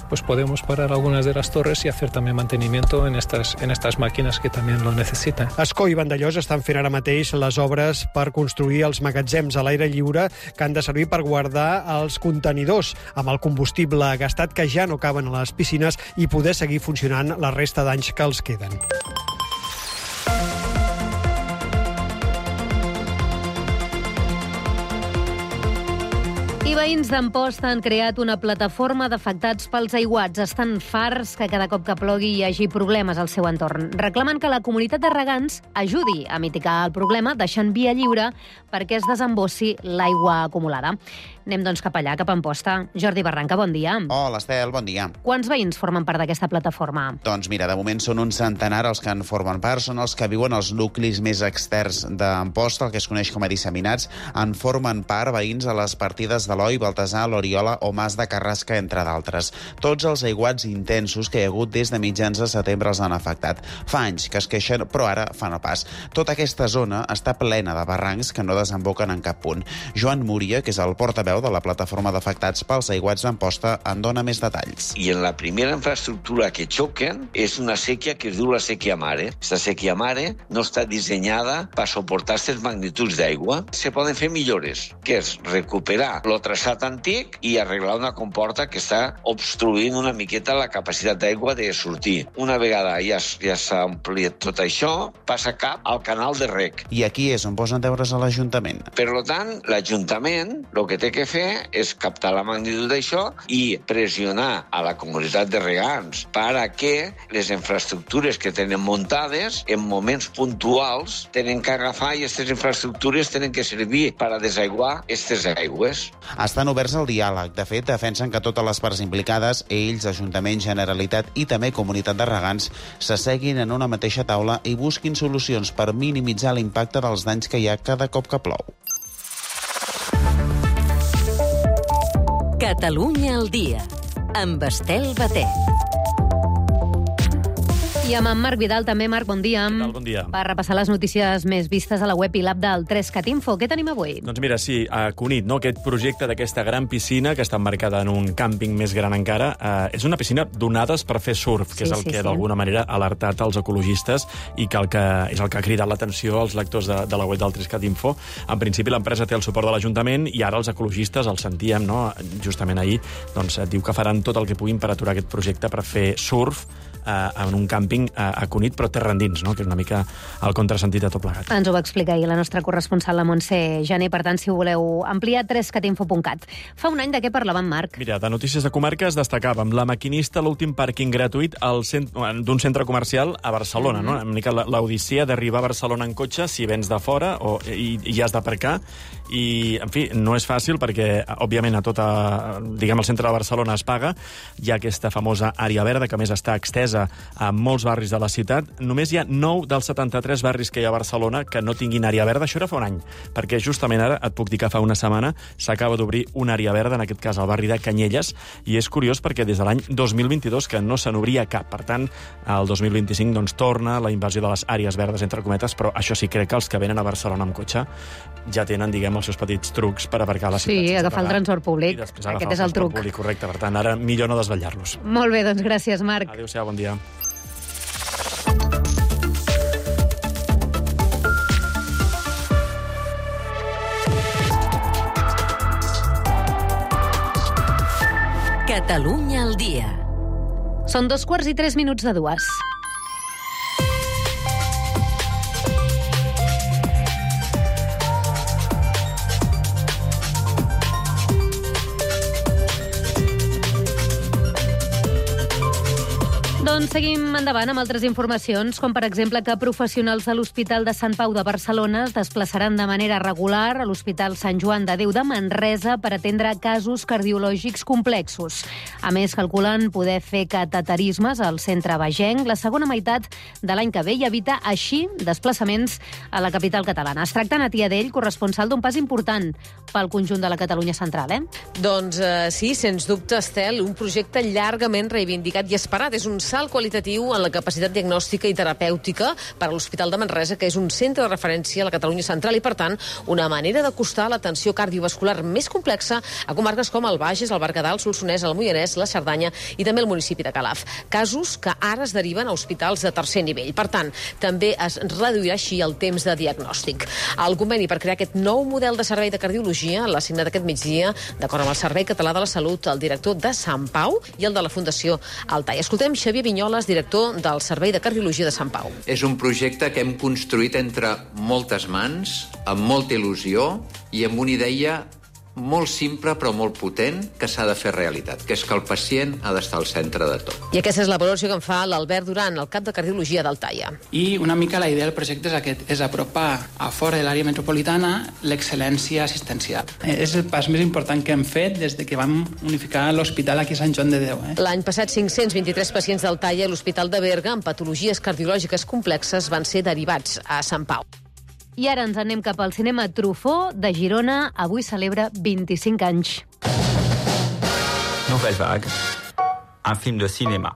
pues podemos parar algunas de las torres y hacer también mantenimiento en estas máquinas que también lo necesitan. Ascó i Vandellòs estan fent ara mateix les obres per construir els magatzems a l'aire lliure que han de servir per guardar els contenidors amb el combustible gastat que ja no caben a les piscines i poder seguir funcionant la resta d'anys que els queden. I veïns d'Amposta han creat una plataforma d'afectats pels aiguats. Estan farts que cada cop que plogui hi hagi problemes al seu entorn. Reclamen que la comunitat de regants ajudi a mitigar el problema deixant via lliure perquè es desembossi l'aigua acumulada. Anem doncs cap allà, cap a Amposta. Jordi Barranca, bon dia. Hola, Estel, bon dia. Quants veïns formen part d'aquesta plataforma? Doncs mira, de moment són un centenar els que en formen part, són els que viuen als nuclis més externs d'Amposta, el que es coneix com a disseminats. En formen part veïns a les partides de l'Oi, Baltasar, l'Oriola o Mas de Carrasca, entre d'altres. Tots els aiguats intensos que hi ha hagut des de mitjans de setembre els han afectat. Fa anys que es queixen, però ara fa no pas. Tota aquesta zona està plena de barrancs que no desemboquen en cap punt. Joan Múria, que és el portaveu de la plataforma d'afectats pels aiguats d'Amposta, en dona més detalls. Y en la primera infraestructura que choquen es una sequía que es diu la sequía mare. Esta sequía mare no està dissenyada per soportar aquestes magnituds d'aigua. Se poden fer millores, que és recuperar lo traçat antic i arreglar una comporta que està obstruint una miqueta la capacitat d'aigua de sortir. Una vegada ja s'ha ampliat tot això, passa cap al canal de rec. I aquí és on posen deures a l'Ajuntament. Per tant, l'Ajuntament el que té que fer és captar la magnitud d'això i pressionar a la comunitat de regants para que les infraestructures que tenen muntades en moments puntuals tenen que agafar i aquestes infraestructures tenen que servir per a desaiguar aquestes aigües. Estan oberts al diàleg. De fet, defensen que totes les parts implicades, ells, Ajuntament, Generalitat i també Comunitat de Regants, s'asseguin en una mateixa taula i busquin solucions per minimitzar l'impacte dels danys que hi ha cada cop que plou. Catalunya al dia, amb Estel Baté. I amb en Marc Vidal també. Marc, bon dia. Què tal? Bon dia. Per repassar les notícies més vistes a la web i l'app del 3CatInfo. Què tenim avui? Doncs mira, sí, a Cunit, no? Aquest projecte d'aquesta gran piscina que està emmarcada en un càmping més gran encara, és una piscina donades per fer surf, que és el que d'alguna manera ha alertat els ecologistes i que és el que ha cridat l'atenció als lectors de la web del 3CatInfo. En principi l'empresa té el suport de l'Ajuntament i ara els ecologistes, els sentíem, no? Justament ahir, doncs diu que faran tot el que puguin per aturar aquest projecte per fer surf en un càmping a Cunit, però terra endins, no? Que és una mica el contrasentit de tot plegat. Ens ho va explicar ahir la nostra corresponsal, la Montse Jané. Per tant, si ho voleu ampliar, 3catinfo.cat. Fa un any de què parlàvem, Marc? Mira, de notícies de comarques destacàvem La Maquinista, l'últim pàrquing gratuït d'un centre comercial a Barcelona, no? Una mica l'odissea d'arribar a Barcelona en cotxe si vens de fora i has d'aparcar. I, en fi, no és fàcil perquè, òbviament, a tota, diguem, el centre de Barcelona es paga. Hi ha aquesta famosa àrea verda, que a més està extesa a molts barris de la ciutat. Només hi ha 9 dels 73 barris que hi ha a Barcelona que no tinguin àrea verda. Això era fa un any, perquè justament ara, et puc dir que fa una setmana, s'acaba d'obrir una àrea verda, en aquest cas al barri de Canyelles, i és curiós perquè des de l'any 2022 que no se n'obria cap. Per tant, el 2025 doncs, torna la invasió de les àrees verdes, entre cometes, però això sí, crec que els que venen a Barcelona amb cotxe ja tenen, diguem, els seus petits trucs per aparcar a la ciutat. Sí, agafar el transport públic. Aquest és el truc. Públic, correcte. Per tant, ara millor no desvetllar-los. Molt bé, doncs gràcies, Marc. Adéu-siau, bon dia. Catalunya al dia. Són 2:03 de 2. Doncs seguim endavant amb altres informacions, com per exemple que professionals de l'Hospital de Sant Pau de Barcelona es desplaçaran de manera regular a l'Hospital Sant Joan de Déu de Manresa per atendre casos cardiològics complexos. A més, calculen poder fer cateterismes al centre bagenc la segona meitat de l'any que ve i evitar així desplaçaments a la capital catalana. Es tracta, Natia Dell, corresponsal d'un pas important pel conjunt de la Catalunya central, Doncs sí, sens dubte, Estel, un projecte llargament reivindicat i esperat. És un salt salt qualitatiu en la capacitat diagnòstica i terapèutica per a l'Hospital de Manresa, que és un centre de referència a la Catalunya central i, per tant, una manera d'acostar l'atenció cardiovascular més complexa a comarques com el Bages, el Berguedà, el Solsonès, el Moianès, la Cerdanya i també el municipi de Calaf. Casos que ara es deriven a hospitals de tercer nivell. Per tant, també es reduirà així el temps de diagnòstic. El conveni per crear aquest nou model de servei de cardiologia l'ha signat aquest migdia, d'acord amb el Servei Català de la Salut, el director de Sant Pau i el de la Fundació Altai. Escoltem Xavier Vinyoles, director del Servei de Cardiologia de Sant Pau. És un projecte que hem construït entre moltes mans, amb molta il·lusió i amb una idea molt simple però molt potent que s'ha de fer realitat, que és que el pacient ha d'estar al centre de tot. I aquesta és la valoració que en fa l'Albert Duran, el cap de Cardiologia d'Altaia. I una mica la idea del projecte és aquest, és apropar a fora de l'àrea metropolitana l'excel·lència assistencial. És el pas més important que hem fet des de que vam unificar l'hospital aquí a Sant Joan de Déu. L'any passat, 523 pacients d'Altaia a l'Hospital de Berga amb patologies cardiològiques complexes van ser derivats a Sant Pau. I ara ens anem cap al cinema Truffaut de Girona. Avui celebra 25 anys. Nouvelle Vague, un film de cinéma.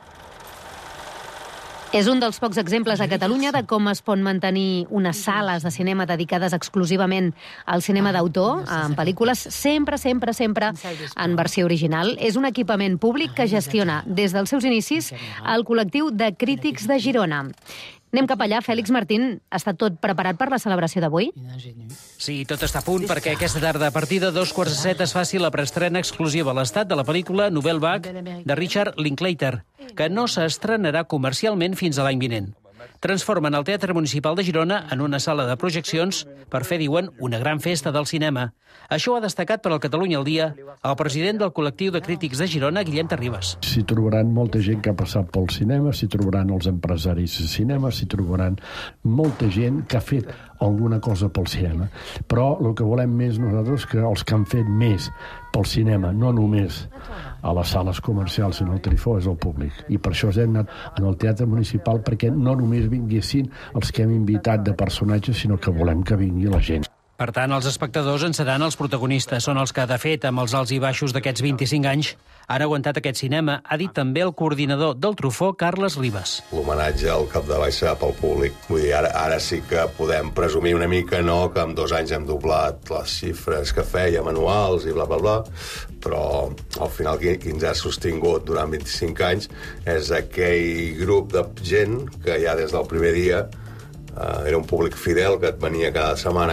És un dels pocs exemples a Catalunya de com es pot mantenir unes sales de cinema dedicades exclusivament al cinema d'autor, en pel·lícules sempre en versió original. És un equipament públic que gestiona des dels seus inicis el col·lectiu de crítics de Girona. Anem cap allà. Fèlix Martín, està tot preparat per la celebració d'avui? Sí, tot està a punt perquè aquesta tarda a partir de 2:15 es faci la preestrena exclusiva a l'Estat de la pel·lícula Nouvelle Vague de Richard Linklater, que no s'estrenarà comercialment fins a l'any vinent. Transformen el Teatre Municipal de Girona en una sala de projeccions per fer, diuen, una gran festa del cinema. Això ho ha destacat per al Catalunya al dia el president del col·lectiu de crítics de Girona, Guillem Terribas. S'hi trobaran molta gent que ha passat pel cinema, s'hi trobaran els empresaris de cinema, s'hi trobaran molta gent que ha fet alguna cosa pel cinema. Però el que volem més nosaltres és que els que han fet més pel cinema, no només a les sales comercials, sinó el Truffaut, és el públic. I per això hem anat en el Teatre Municipal, perquè no només vinguessin els que hem invitat de personatges, sinó que volem que vingui la gent. Per tant, els espectadors en seran els protagonistes. Són els que, de fet, amb els alts i baixos d'aquests 25 anys, han aguantat aquest cinema, ha dit també el coordinador del Truffaut, Carles Ribas. L'homenatge al capdavall serà pel públic. Vull dir, ara sí que podem presumir una mica, no?, que en 2 anys hem doblat les xifres que fèiem anuals i bla, bla, bla, però al final qui ens ha sostingut durant 25 anys és aquell grup de gent que ja des del primer dia era un públic fidel que et venia cada setmana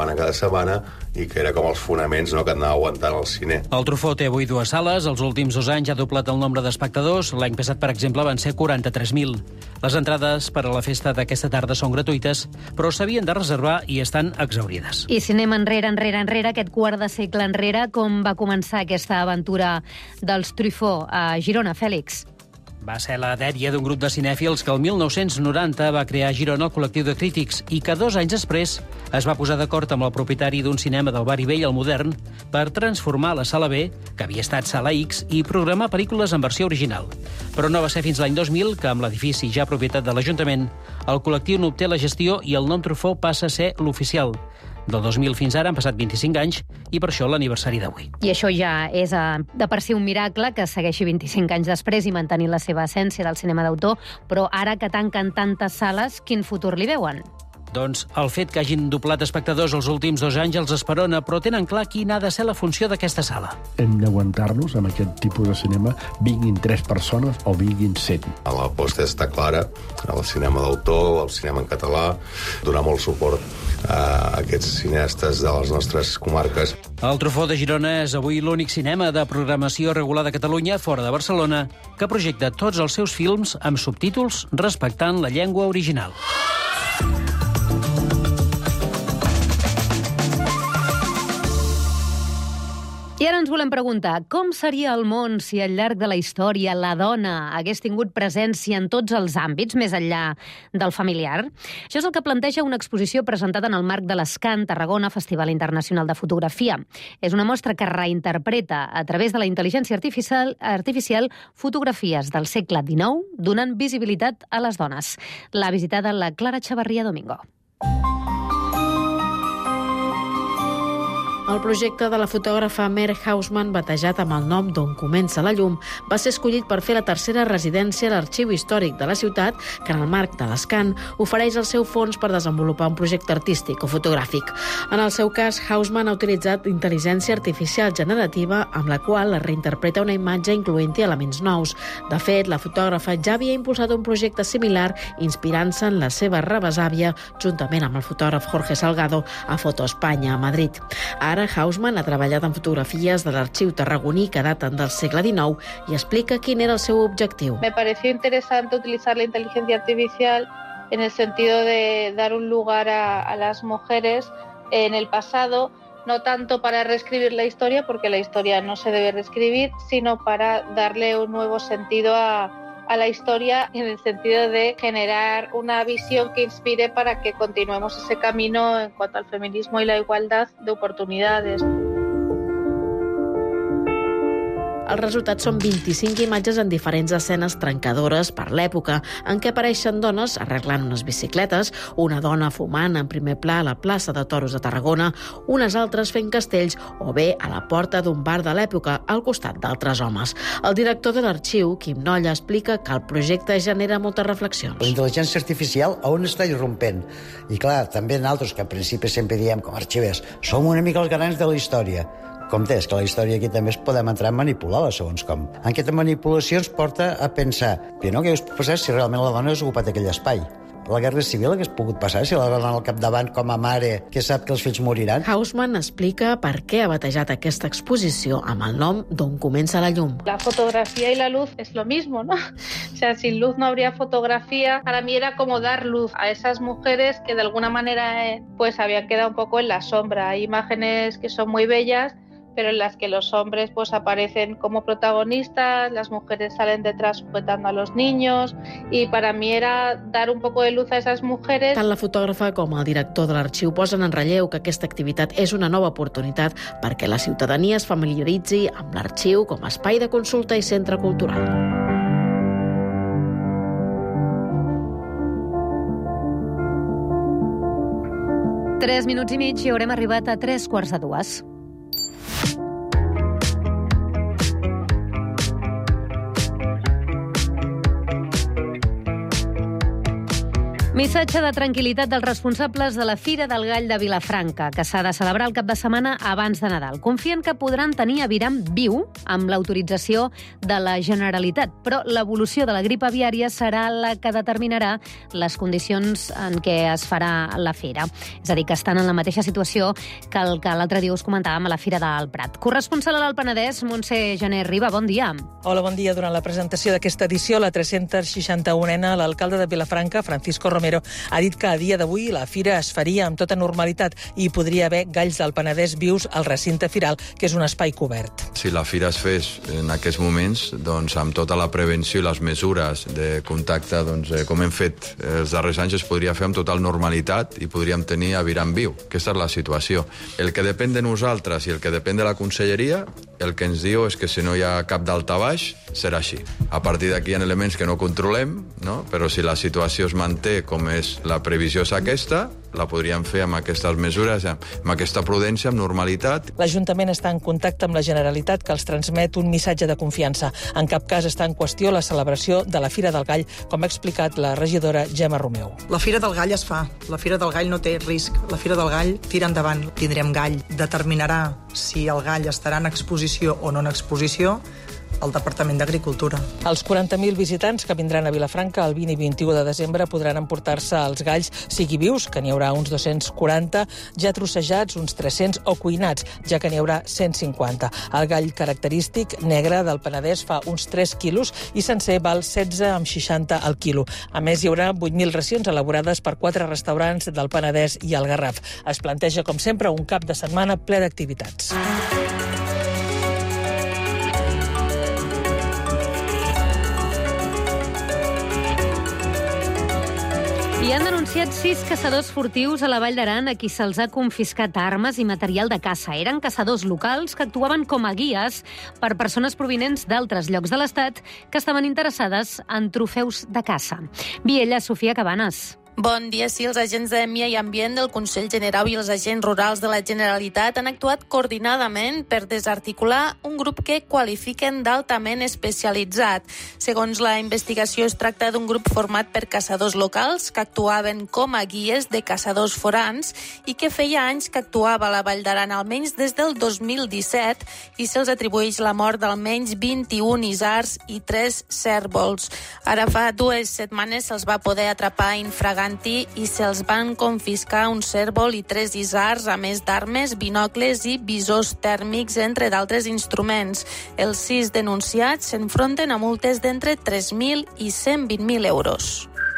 i que era com els fonaments, no?, que et anava aguantant al cine. El Truffaut té avui 2 sales. Els últims 2 anys ha doblat el nombre d'espectadors. L'any passat, per exemple, van ser 43.000. Les entrades per a la festa d'aquesta tarda són gratuïtes, però s'havien de reservar i estan exaurides. I si anem enrere, aquest quart de segle enrere, com va començar aquesta aventura dels Truffaut a Girona, Fèlix? Va ser la dèria d'un grup de cinèfils que el 1990 va crear a Girona el col·lectiu de crítics i que 2 anys després es va posar d'acord amb el propietari d'un cinema del barri vell al modern per transformar la Sala B, que havia estat Sala X, i programar pel·lícules en versió original. Però no va ser fins l'any 2000 que, amb l'edifici ja propietat de l'Ajuntament, el col·lectiu n'obté la gestió i el nom Truffaut passa a ser l'oficial. Del 2000 fins ara han passat 25 anys i per això l'aniversari d'avui. I això ja és de per si un miracle que segueixi 25 anys després i mantenint la seva essència del cinema d'autor, però ara que tanquen tantes sales, quin futur li veuen? Doncs el fet que hagin doblat espectadors els últims 2 anys els esperona, però tenen clar quina ha de ser la funció d'aquesta sala. Hem d'aguantar-nos amb aquest tipus de cinema, vinguin 3 persones o vinguin 100. L'aposta està clara, el cinema d'autor, el cinema en català, donar molt suport a aquests cineastes de les nostres comarques. El Truffaut de Girona és avui l'únic cinema de programació regular de Catalunya, fora de Barcelona, que projecta tots els seus films amb subtítols respectant la llengua original. I ara ens volem preguntar, com seria el món si al llarg de la història la dona hagués tingut presència en tots els àmbits, més enllà del familiar? Això és el que planteja una exposició presentada en el marc de l'ESCAN Tarragona, Festival Internacional de Fotografia. És una mostra que reinterpreta a través de la intel·ligència artificial fotografies del segle XIX, donant visibilitat a les dones. L'ha visitada la Clara Chavarría Domingo. El projecte de la fotògrafa Mer Hausman, batejat amb el nom d'On comença la llum, va ser escollit per fer la tercera residència a l'Arxiu Històric de la ciutat, que en el marc de l'Escan ofereix el seu fons per desenvolupar un projecte artístic o fotogràfic. En el seu cas, Hausman ha utilitzat intel·ligència artificial generativa amb la qual es reinterpreta una imatge incloent-hi elements nous. De fet, la fotògrafa ja havia impulsat un projecte similar inspirant-se en la seva rebesàvia juntament amb el fotògraf Jorge Salgado a Foto Espanya, a Madrid. Ara Hausman ha treballat en fotografies de l'arxiu tarragoní que daten del segle XIX i explica quin era el seu objectiu. Me pareció interesante utilizar la inteligencia artificial en el sentido de dar un lugar a las mujeres en el pasado, no tanto para reescribir la historia, porque la historia no se debe reescribir, sino para darle un nuevo sentido a la historia, en el sentido de generar una visión que inspire para que continuemos ese camino en cuanto al feminismo y la igualdad de oportunidades. El resultat són 25 imatges en diferents escenes trencadores per l'època, en què apareixen dones arreglant unes bicicletes, una dona fumant en primer pla a la plaça de Toros de Tarragona, unes altres fent castells o bé a la porta d'un bar de l'època al costat d'altres homes. El director de l'arxiu, Quim Nolla, explica que el projecte genera moltes reflexions. La intel·ligència artificial on està irrompent? I clar, també nosaltres, que al principi sempre diem com a arxivers, som una mica els garants de la història. Compte, és que la història aquí també es podem entrar a manipular-la, segons com. Aquesta manipulació ens porta a pensar, però no, què hagués passat si realment la dona hagués ocupat aquell espai? La guerra civil hagués pogut passar si la dona al capdavant com a mare que sap que els fills moriran? Hausman explica per què ha batejat aquesta exposició amb el nom d'On comença la llum. La fotografía y la luz es lo mismo, ¿no? O sea, sin luz no habría fotografía. Para mí era como dar luz a esas mujeres que de alguna manera pues habían quedado un poco en la sombra. Hay imágenes que son muy bellas, pero en las que los hombres pues aparecen como protagonistas, las mujeres salen detrás sujetando a los niños, y para mí era dar un poco de luz a esas mujeres. Tant la fotògrafa com el director de l'arxiu posen en relleu que aquesta activitat és una nova oportunitat perquè la ciutadania es familiaritzi amb l'arxiu com a espai de consulta i centre cultural. Tres minuts i mig i haurem arribat a 3:15. Missatge de tranquil·litat dels responsables de la Fira del Gall de Vilafranca, que s'ha de celebrar el cap de setmana abans de Nadal. Confien que podran tenir aviram viu amb l'autorització de la Generalitat, però l'evolució de la grip aviària serà la que determinarà les condicions en què es farà la fira. És a dir, que estan en la mateixa situació que el que l'altre dia us comentàvem a la Fira del Prat. Corresponsal a l'Alt Penedès, Montse Janer Riba, bon dia. Hola, bon dia. Durant la presentació d'aquesta edició, la 361a, l'alcalde de Vilafranca, Francisco Romero, ha dit que a dia d'avui la fira es faria amb tota normalitat i podria haver galls del Penedès vius al recinte firal, que és un espai cobert. Si la fira es fes en aquests moments, doncs, amb tota la prevenció i les mesures de contacte, doncs, com hem fet els darrers anys, es podria fer amb total normalitat i podríem tenir aviram viu. Aquesta és la situació. El que depèn de nosaltres i el que depèn de la conselleria, el que ens diu és que si no hi ha cap daltabaix, serà així. A partir d'aquí hi ha elements que no controlem, no? Però si la situació es manté com és la previsió és aquesta, la podríem fer amb aquestes mesures, amb aquesta prudència, amb normalitat. L'Ajuntament està en contacte amb la Generalitat, que els transmet un missatge de confiança. En cap cas està en qüestió la celebració de la Fira del Gall, com ha explicat la regidora Gemma Romeu. La Fira del Gall es fa. La Fira del Gall no té risc. La Fira del Gall tira endavant. Tindrem gall. Determinarà si el gall estarà en exposició o no en exposició al Departament d'Agricultura. Els 40.000 visitants que vindran a Vilafranca el 20 i 21 de desembre podran emportar-se els galls, sigui vius, que n'hi haurà uns 240, ja trossejats, uns 300, o cuinats, ja que n'hi haurà 150. El gall característic negre del Penedès fa uns 3 quilos i sencer val 16,60 al quilo. A més, hi haurà 8.000 racions elaborades per 4 restaurants del Penedès i el Garraf. Es planteja, com sempre, un cap de setmana ple d'activitats. I han denunciat 6 caçadors furtius a la Vall d'Aran a qui se'ls ha confiscat armes i material de caça. Eren caçadors locals que actuaven com a guies per persones provinents d'altres llocs de l'Estat que estaven interessades en trofeus de caça. Viella, Sofia Cabanes. Bon dia. Sí, els agents de Medi Ambient del Consell Generau i els agents rurals de la Generalitat han actuat coordinadament per desarticular un grup que qualifiquen d'altament especialitzat. Segons la investigació, es tracta d'un grup format per caçadors locals que actuaven com a guies de caçadors forans i que feia anys que actuava a la Vall d'Aran, almenys des del 2017, i se'ls atribueix la mort d'almenys 21 isards i 3 cérvols. Ara fa 2 setmanes se'ls va poder atrapar infragant i se'ls van confiscar un cérvol i 3 isards, a més d'armes, binocles i visors tèrmics, entre d'altres instruments. Els 6 denunciats s'enfronten a multes d'entre 3.000 i 120.000 euros.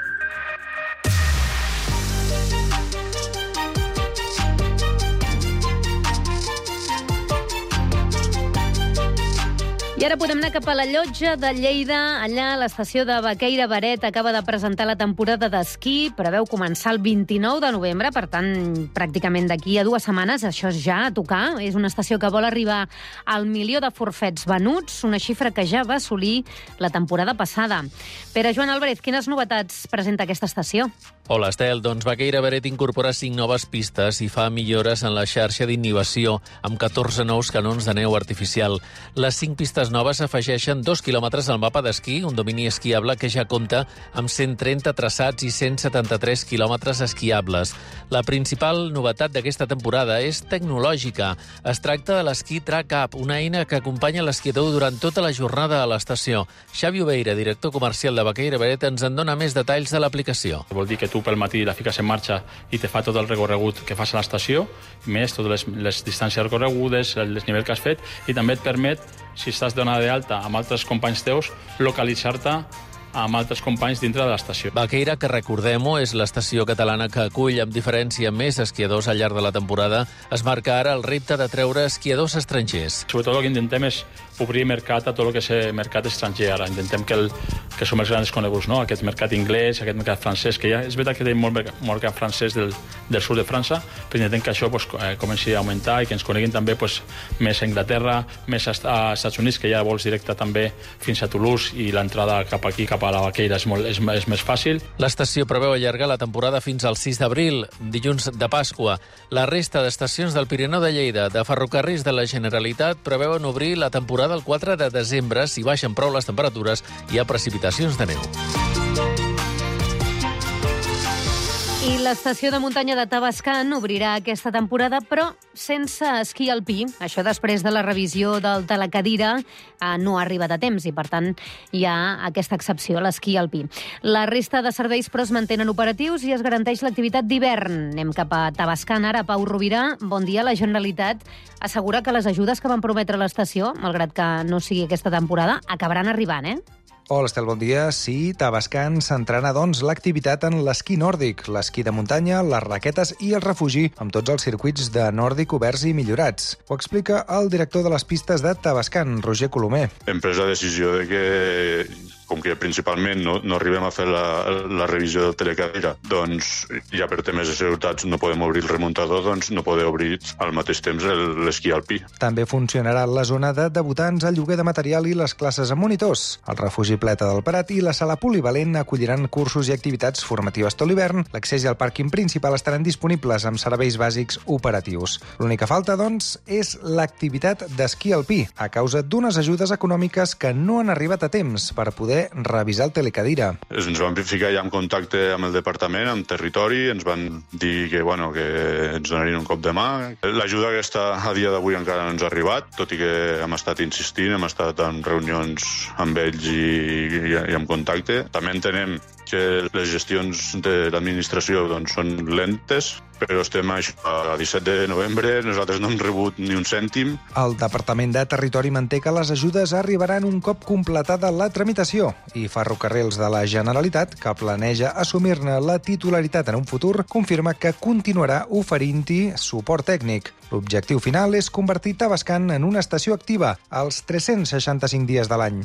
I ara podem anar cap a la Llotja de Lleida. Allà, l'estació de Baqueira Beret acaba de presentar la temporada d'esquí. Preveu començar el 29 de novembre, per tant, pràcticament d'aquí a 2 setmanes. Això és ja a tocar. És una estació que vol arribar al 1 milió de forfets venuts, una xifra que ja va assolir la temporada passada. Pere Joan Álvarez, quines novetats presenta aquesta estació? Hola, Estel. Doncs Baqueira Beret incorpora 5 noves pistes i fa millores en la xarxa d'inhibició, amb 14 nous canons de neu artificial. Les 5 pistes noves afegeixen 2 quilòmetres al mapa d'esquí, un domini esquiable que ja compta amb 130 traçats i 173 quilòmetres esquiables. La principal novetat d'aquesta temporada és tecnològica. Es tracta de l'esquí Track Up, una eina que acompanya l'esquiador durant tota la jornada a l'estació. Xavi Obeira, director comercial de Baqueira Beret, ens en dona més detalls de l'aplicació. Vol dir que tu pel matí la fiques en marxa i te fa tot el recorregut que fas a l'estació, més totes les distàncies recorregudes, el desnivell que has fet, i també et permet, si estàs donada d'alta amb altres companys teus, localitzar-te amb altres companys dintre de l'estació. Baqueira, que recordem-ho, és l'estació catalana que acull, amb diferència, més esquiadors al llarg de la temporada, es marca ara el repte de treure esquiadors estrangers. Sobretot el que intentem és obrir mercat a tot el que és mercat estranger. Ara intentem que som els grans coneguts, no? Aquest mercat anglès, aquest mercat francès, que ja és veritat que tenim molt mercat francès del sud de França, però intentem que això comenci a augmentar i que ens coneguin també més a Anglaterra, més a Estats Units, que hi ha vols directe també fins a Toulouse, i l'entrada cap aquí, cap a la Baqueira, és més fàcil. L'estació preveu allargar la temporada fins al 6 d'abril, dilluns de Pasqua. La resta d'estacions del Pirineu de Lleida, de Ferrocarrils de la Generalitat, preveuen obrir la temporada el 4 de desembre si baixen prou les temperatures i hi ha precipitacions de neu. I l'estació de muntanya de Tavascan obrirà aquesta temporada, però sense esquí alpí. Això després de la revisió del telecadira no ha arribat a temps i, per tant, hi ha aquesta excepció a l'esquí alpí. La resta de serveis, però, es mantenen operatius i es garanteix l'activitat d'hivern. Anem cap a Tavascan ara. Pau Rovira, bon dia. La Generalitat assegura que les ajudes que van prometre a l'estació, malgrat que no sigui aquesta temporada, acabaran arribant, Hola, Estel, bon dia. Sí, Tavascan centrarà, doncs, l'activitat en l'esquí nòrdic, l'esquí de muntanya, les raquetes i el refugi, amb tots els circuits de nòrdic oberts i millorats. Ho explica el director de les pistes de Tavascan, Roger Colomer. Hem pres la decisió de que, com que principalment no arribem a fer la revisió del telecadira, doncs ja per temes de seguretat no podem obrir el remuntador, doncs no podem obrir al mateix temps l'esquí alpí. També funcionarà la zona de debutants, el lloguer de material i les classes amb monitors. El refugi Pleta del Prat i la sala polivalent acolliran cursos i activitats formatives tot l'hivern. L'accés i el pàrquing principal estaran disponibles amb serveis bàsics operatius. L'única falta, doncs, és l'activitat d'esquí alpí, a causa d'unes ajudes econòmiques que no han arribat a temps per poder revisar el telecadira. Ens vam ficar ja en contacte amb el departament, amb territori, ens van dir que ens donarien un cop de mà. L'ajuda aquesta a dia d'avui encara no ens ha arribat, tot i que hem estat insistint, hem estat en reunions amb ells i en contacte. També entenem que les gestions de l'administració són lentes, però estem a 17 de novembre, nosaltres no hem rebut ni un cèntim. El Departament de Territori manté que les ajudes arribaran un cop completada la tramitació i Ferrocarrils de la Generalitat, que planeja assumir-ne la titularitat en un futur, confirma que continuarà oferint-hi suport tècnic. L'objectiu final és convertir Tavascan en una estació activa als 365 dies de l'any.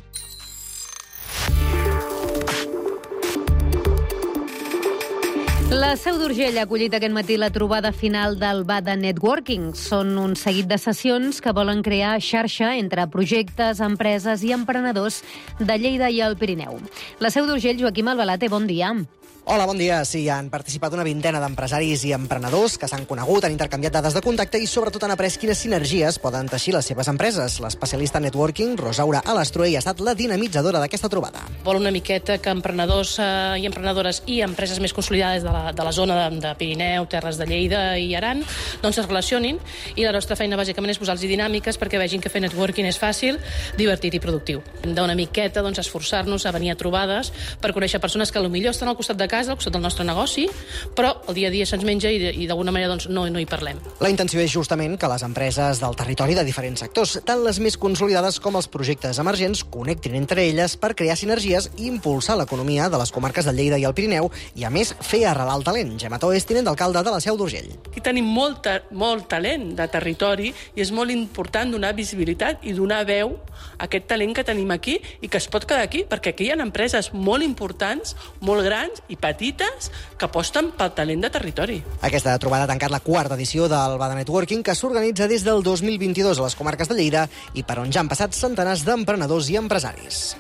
La Seu d'Urgell ha acollit aquest matí la trobada final del Bada Networking. Són un seguit de sessions que volen crear xarxa entre projectes, empreses i emprenedors de Lleida i el Pirineu. La Seu d'Urgell, Joaquim Albalate, bon dia. Hola, bon dia. Sí, han participat una vintena d'empresaris i emprenedors que s'han conegut, han intercanviat dades de contacte i sobretot han après quines sinergies poden teixir les seves empreses. L'especialista en networking, Rosaura Alastruey, ha estat la dinamitzadora d'aquesta trobada. Vol una miqueta que emprenedors i emprenedores i empreses més consolidades de la zona de Pirineu, Terres de Lleida i Aran doncs es relacionin, i la nostra feina bàsicament és posar-los dinàmiques perquè vegin que fer networking és fàcil, divertit i productiu. Hem d'una miqueta esforçar-nos a venir a trobades per conèixer persones que potser estan al costat de casa, al costat del nostre negoci, però el dia a dia se'ns menja i d'alguna manera no hi parlem. La intenció és justament que les empreses del territori de diferents sectors, tant les més consolidades com els projectes emergents, connectin entre elles per crear sinergies i impulsar l'economia de les comarques de Lleida i el Pirineu i, a més, fer arrelar el talent. Gemma Tó és tinent d'alcalde de la Seu d'Urgell. Aquí tenim molt talent de territori i és molt important donar visibilitat i donar veu a aquest talent que tenim aquí i que es pot quedar aquí, perquè aquí hi ha empreses molt importants, molt grans i petites que aposten pel talent de territori. Aquesta trobada ha tancat la quarta edició del Bada Networking, que s'organitza des del 2022 a les comarques de Lleida i per on ja han passat centenars d'emprenedors i empresaris.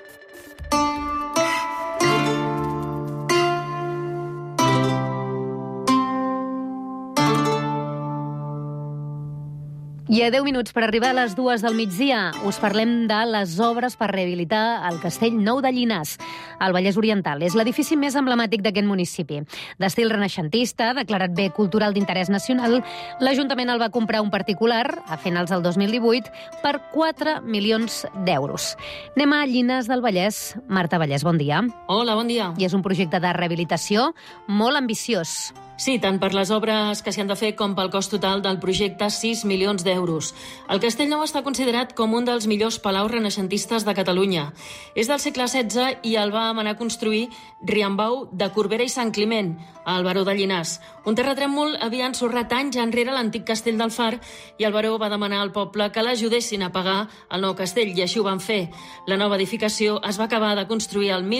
I a 10 minuts per arribar a les 2 del migdia us parlem de les obres per rehabilitar el Castell Nou de Llinars, al Vallès Oriental. És l'edifici més emblemàtic d'aquest municipi. D'estil renaixentista, declarat bé cultural d'interès nacional, l'Ajuntament el va comprar un particular a finals del 2018 per 4 milions d'euros. Anem a Llinars del Vallès. Marta Vallès, bon dia. Hola, bon dia. I és un projecte de rehabilitació molt ambiciós. Sí, tant per les obres que s'hi han de fer com pel cost total del projecte, 6 milions d'euros. El Castell Nou està considerat com un dels millors palaus renaixentistes de Catalunya. És del segle XVI i el va manar construir Riambau de Corbera i Sant Climent, el baró de Llinars. Un terratrèmol havia ensorrat anys enrere l'antic castell del Far i el baró va demanar al poble que l'ajudessin a pagar el nou castell, i així ho van fer. La nova edificació es va acabar de construir el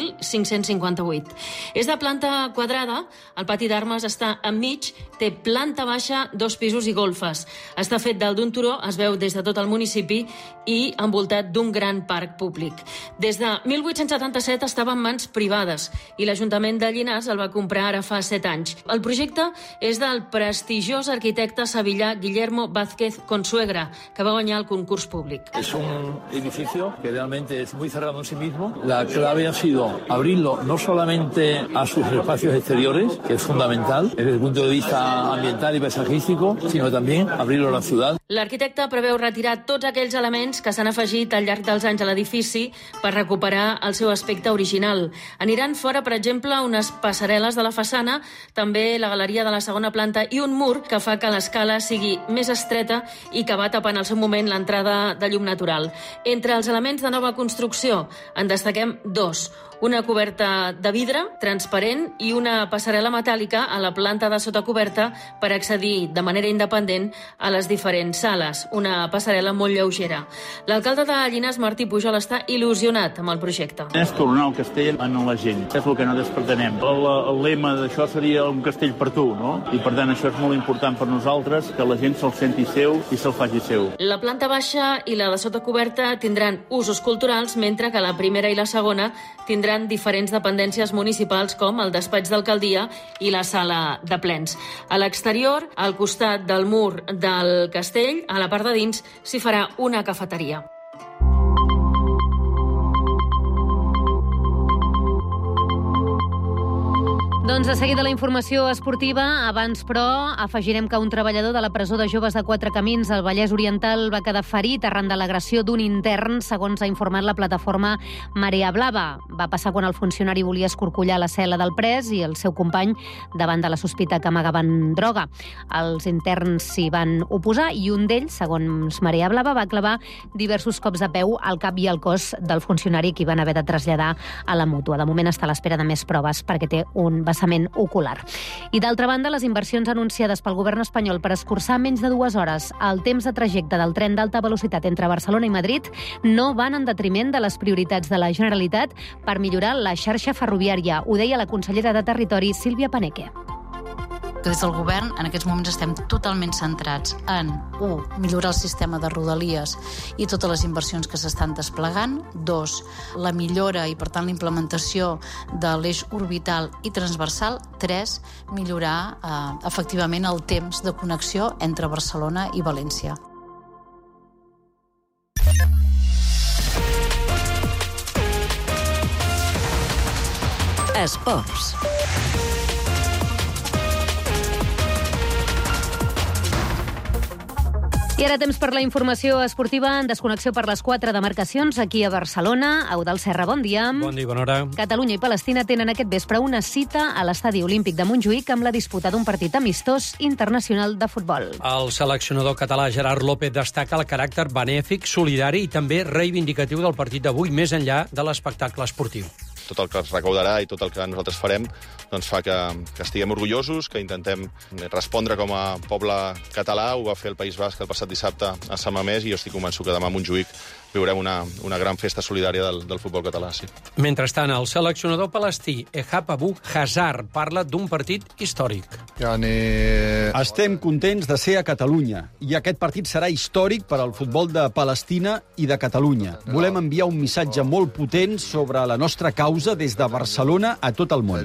1558. És de planta quadrada, el pati d'armes està enmig, té planta baixa, 2 pisos i golfes. Està fet dalt d'un turó, es veu des de tot el municipi i envoltat d'un gran parc públic. Des de 1877 estava en mans privades i l'Ajuntament de Llinars el va comprar ara fa 7 anys. El projecte és del prestigiós arquitecte sevillà Guillermo Vázquez Consuegra, que va guanyar el concurs públic. Es un edificio que realmente es muy cerrado en sí mismo. La clave ha sido abrirlo no solamente a sus espacios exteriores, que es fundamental desde el punto de vista ambiental y paisajístico, sino también abrirlo a la ciudad. L'arquitecte preveu retirar tots aquells elements que s'han afegit al llarg dels anys a l'edifici per recuperar el seu aspecte original. Aniran fora, per exemple, unes passarel·les de la façana, també la galeria de la segona planta i un mur que fa que l'escala sigui més estreta i que va tapant al seu moment l'entrada de llum natural. Entre els elements de nova construcció en destaquem 2. Una coberta de vidre transparent i una passarel·la metàl·lica a la planta de sota coberta per accedir de manera independent a les diferents sales. Una passarel·la molt lleugera. L'alcalde de Llinars, Martí Pujol, està il·lusionat amb el projecte. És tornar el castell en la gent. És el que nosaltres pretenem. El lema d'això seria un castell per tu, no? I per tant això és molt important per nosaltres, que la gent se'l senti seu i se'l faci seu. La planta baixa i la de sota coberta tindran usos culturals, mentre que la primera i la segona tindran diferents dependències municipals com el despatx d'alcaldia i la sala de plens. A l'exterior, al costat del mur del castell, a la part de dins, s'hi farà una cafeteria. Doncs de seguida la informació esportiva. Abans, però, afegirem que un treballador de la presó de joves de Quatre Camins al Vallès Oriental va quedar ferit arran de l'agressió d'un intern, segons ha informat la plataforma Marea Blava. Va passar quan el funcionari volia escorcollar la cel·la del pres i el seu company davant de la sospita que amagaven droga. Els interns s'hi van oposar i un d'ells, segons Marea Blava, va clavar diversos cops de peu al cap i al cos del funcionari que van haver de traslladar a la mútua. De moment està a l'espera de més proves perquè té un vessament ocular. I d'altra banda, les inversions anunciades pel govern espanyol per escurçar menys de 2 hores el temps de trajecte del tren d'alta velocitat entre Barcelona i Madrid no van en detriment de les prioritats de la Generalitat per millorar la xarxa ferroviària. Ho deia la consellera de Territori, Sílvia Paneque. que des del govern en aquests moments estem totalment centrats en, 1, millorar el sistema de rodalies i totes les inversions que s'estan desplegant, 2, la millora i per tant la implementació de l'eix orbital i transversal, 3, millorar efectivament el temps de connexió entre Barcelona i València. Esports. I ara temps per la informació esportiva en desconnexió per les 4 demarcacions aquí a Barcelona. Eudald Serra, bon dia. Bon dia, bona hora. Catalunya i Palestina tenen aquest vespre una cita a l'Estadi Olímpic de Montjuïc amb la disputa d'un partit amistós internacional de futbol. El seleccionador català Gerard López destaca el caràcter benèfic, solidari i també reivindicatiu del partit d'avui, més enllà de l'espectacle esportiu. Tot el que es recaudarà i tot el que nosaltres farem doncs fa que estiguem orgullosos, que intentem respondre com a poble català. Ho va fer el País Basc el passat dissabte a Sant Mamés i jo estic convençut que demà a Montjuïc viurem una gran festa solidària del futbol català. Sí. Mentrestant, el seleccionador palestí Ehab Abu Hazar parla d'un partit històric. Estem contents de ser a Catalunya i aquest partit serà històric per al futbol de Palestina i de Catalunya. Volem enviar un missatge molt potent sobre la nostra causa des de Barcelona a tot el món.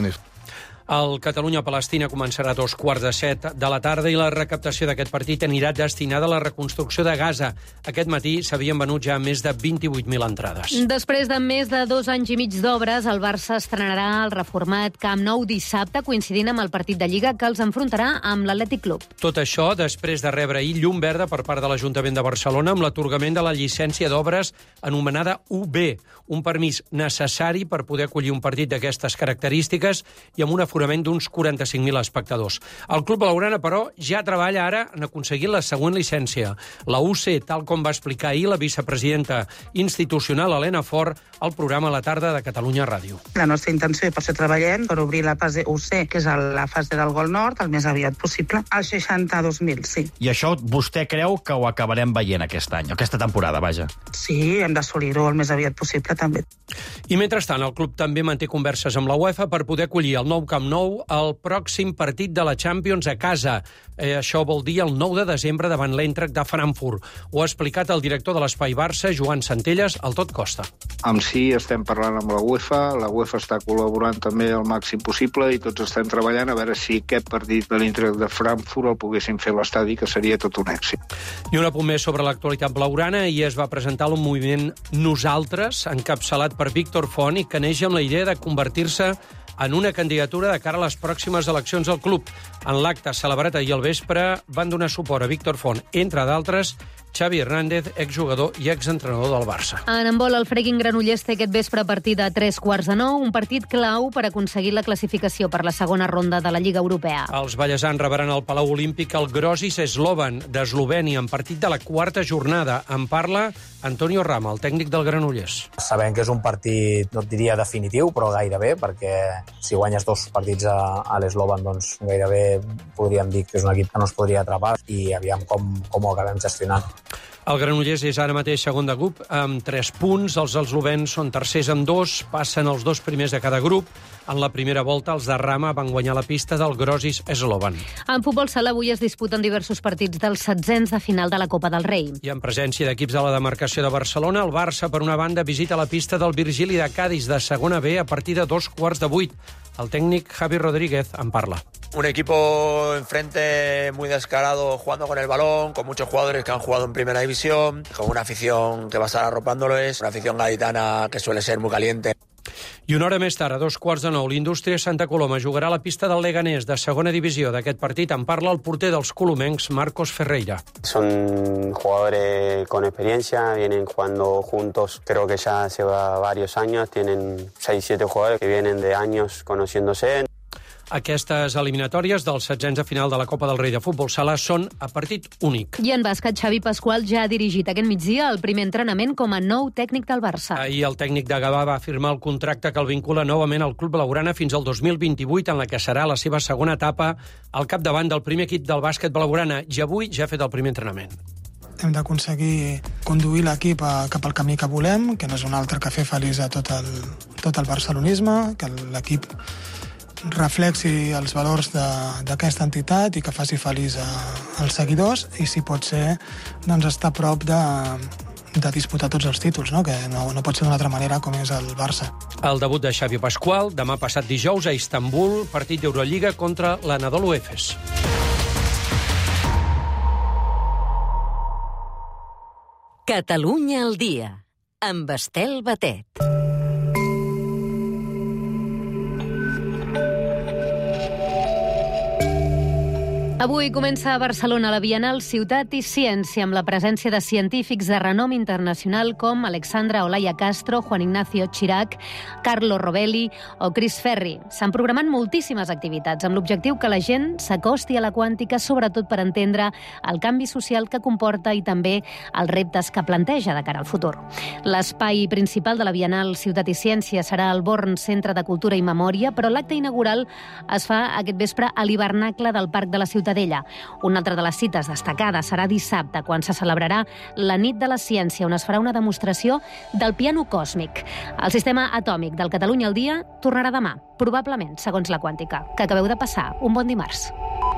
El Catalunya-Palestina començarà a 2:15 de la tarda i la recaptació d'aquest partit anirà destinada a la reconstrucció de Gaza. Aquest matí s'havien venut ja més de 28.000 entrades. Després de més de 2 anys i mig d'obres, el Barça estrenarà el reformat Camp Nou dissabte, coincidint amb el partit de Lliga que els enfrontarà amb l'Atlètic Club. Tot això després de rebre ahir llum verda per part de l'Ajuntament de Barcelona amb l'atorgament de la llicència d'obres anomenada UB, un permís necessari per poder acollir un partit d'aquestes característiques i amb un aforament d'uns 45.000 espectadors. El Club Blaugrana, però, ja treballa ara en aconseguir la següent llicència. La UC, tal com va explicar ahir la vicepresidenta institucional Helena Fort al programa La Tarda de Catalunya Ràdio. La nostra intenció, i per això treballem, per obrir la fase UC, que és la fase del Gol Nord, el més aviat possible, al 62.000, sí. I això vostè creu que ho acabarem veient aquest any, aquesta temporada, vaja? Sí, hem d'assolir-ho el més aviat possible, també. I mentrestant, el club també manté converses amb la UEFA per poder acollir el nou Camp Nou al pròxim partit de la Champions a casa. Això vol dir el 9 de desembre davant l'Eintracht de Frankfurt. Ho ha explicat el director de l'Espai Barça, Joan Centelles, al Tot Costa. En si estem parlant amb la UEFA està col·laborant també el màxim possible i tots estem treballant a veure si aquest partit de l'Eintracht de Frankfurt el poguéssim fer a l'estadi, que seria tot un èxit. I un apunt més sobre l'actualitat blaugrana. I es va presentar el moviment Nosaltres, encapçalat per Víctor Font, i que neix amb la idea de convertir-se en una candidatura de cara a les pròximes eleccions al club. En l'acte celebrat ahir al vespre van donar suport a Víctor Font, entre d'altres, Xavi Hernández, exjugador i exentrenador del Barça. En handbol, el Freaking Granollers té aquest vespre a partir de 3:15, un partit clau per aconseguir la classificació per la segona ronda de la Lliga Europea. Els ballesans rebran al Palau Olímpic el Grozis Slovan d'Eslovènia en partit de la quarta jornada. En parla Antonio Rama, el tècnic del Granollers. Sabem que és un partit, no et diria definitiu, però gairebé, perquè si guanyes 2 partits a l'Slovan, doncs gairebé podríem dir que és un equip que no es podria atrapar i aviam com ho acabem gestionant. El Granollers és ara mateix segon de grup amb 3 punts. Els eslovens són tercers amb 2, passen els 2 primers de cada grup. En la primera volta, els de Rama van guanyar la pista del Grozis Slovan. En futbol sala avui es disputen diversos partits dels 16ens de final de la Copa del Rei. I en presència d'equips de la demarcació de Barcelona, el Barça, per una banda, visita la pista del Virgili de Cádiz de segona B a partir de 7:15. El tècnic Javi Rodríguez en parla. Un equipo enfrente muy descarado, jugando con el balón, con muchos jugadores que han jugado en primera división, con una afición que va a estar arropándoles, una afición gaditana que suele ser muy caliente. I una hora més tard, a 8:45, l'Indústria Santa Coloma jugarà a la pista del Leganés de segona divisió. D'aquest partit en parla el porter dels colomencs, Marcos Ferreira. Son jugadores con experiencia, vienen jugando juntos, creo que ya hace varios años, tienen 6-7 jugadores que vienen de años conociéndose. Aquestes eliminatòries dels 16ens de final de la Copa del Rei de Futbol Sala són a partit únic. I en bàsquet, Xavi Pasqual ja ha dirigit aquest migdia el primer entrenament com a nou tècnic del Barça. Ahir el tècnic de Gavà va firmar el contracte que el vincula novament al Club Blaugrana fins al 2028, en la que serà la seva segona etapa al capdavant del primer equip del bàsquet blaugrana. I avui ja ha fet el primer entrenament. Hem d'aconseguir conduir l'equip cap al camí que volem, que no és un altre que fer feliç a tot el barcelonisme, que l'equip reflexi els valors d'aquesta entitat i que faci feliç als seguidors i, si pot ser, doncs estar a prop de disputar tots els títols, no? Que no pot ser d'una altra manera com és el Barça. El debut de Xavi Pascual, demà passat dijous a Istanbul, partit d'Eurolliga contra l'Anadolu Efes. Catalunya al dia, amb Estel Batet. Avui comença a Barcelona la Bienal Ciutat i Ciència, amb la presència de científics de renom internacional com Alexandra Olaya Castro, Juan Ignacio Chirac, Carlo Rovelli o Chris Ferri. S'han programat moltíssimes activitats amb l'objectiu que la gent s'acosti a la quàntica, sobretot per entendre el canvi social que comporta i també els reptes que planteja de cara al futur. L'espai principal de la Bienal Ciutat i Ciència serà el Born Centre de Cultura i Memòria, però l'acte inaugural es fa aquest vespre a l'hivernacle del Parc de la Ciutadella. Una altra de les cites destacades serà dissabte, quan se celebrarà la Nit de la Ciència, on es farà una demostració del piano còsmic. El sistema atòmic del Catalunya al dia tornarà demà, probablement, segons la quàntica. Que acabeu de passar un bon dimarts.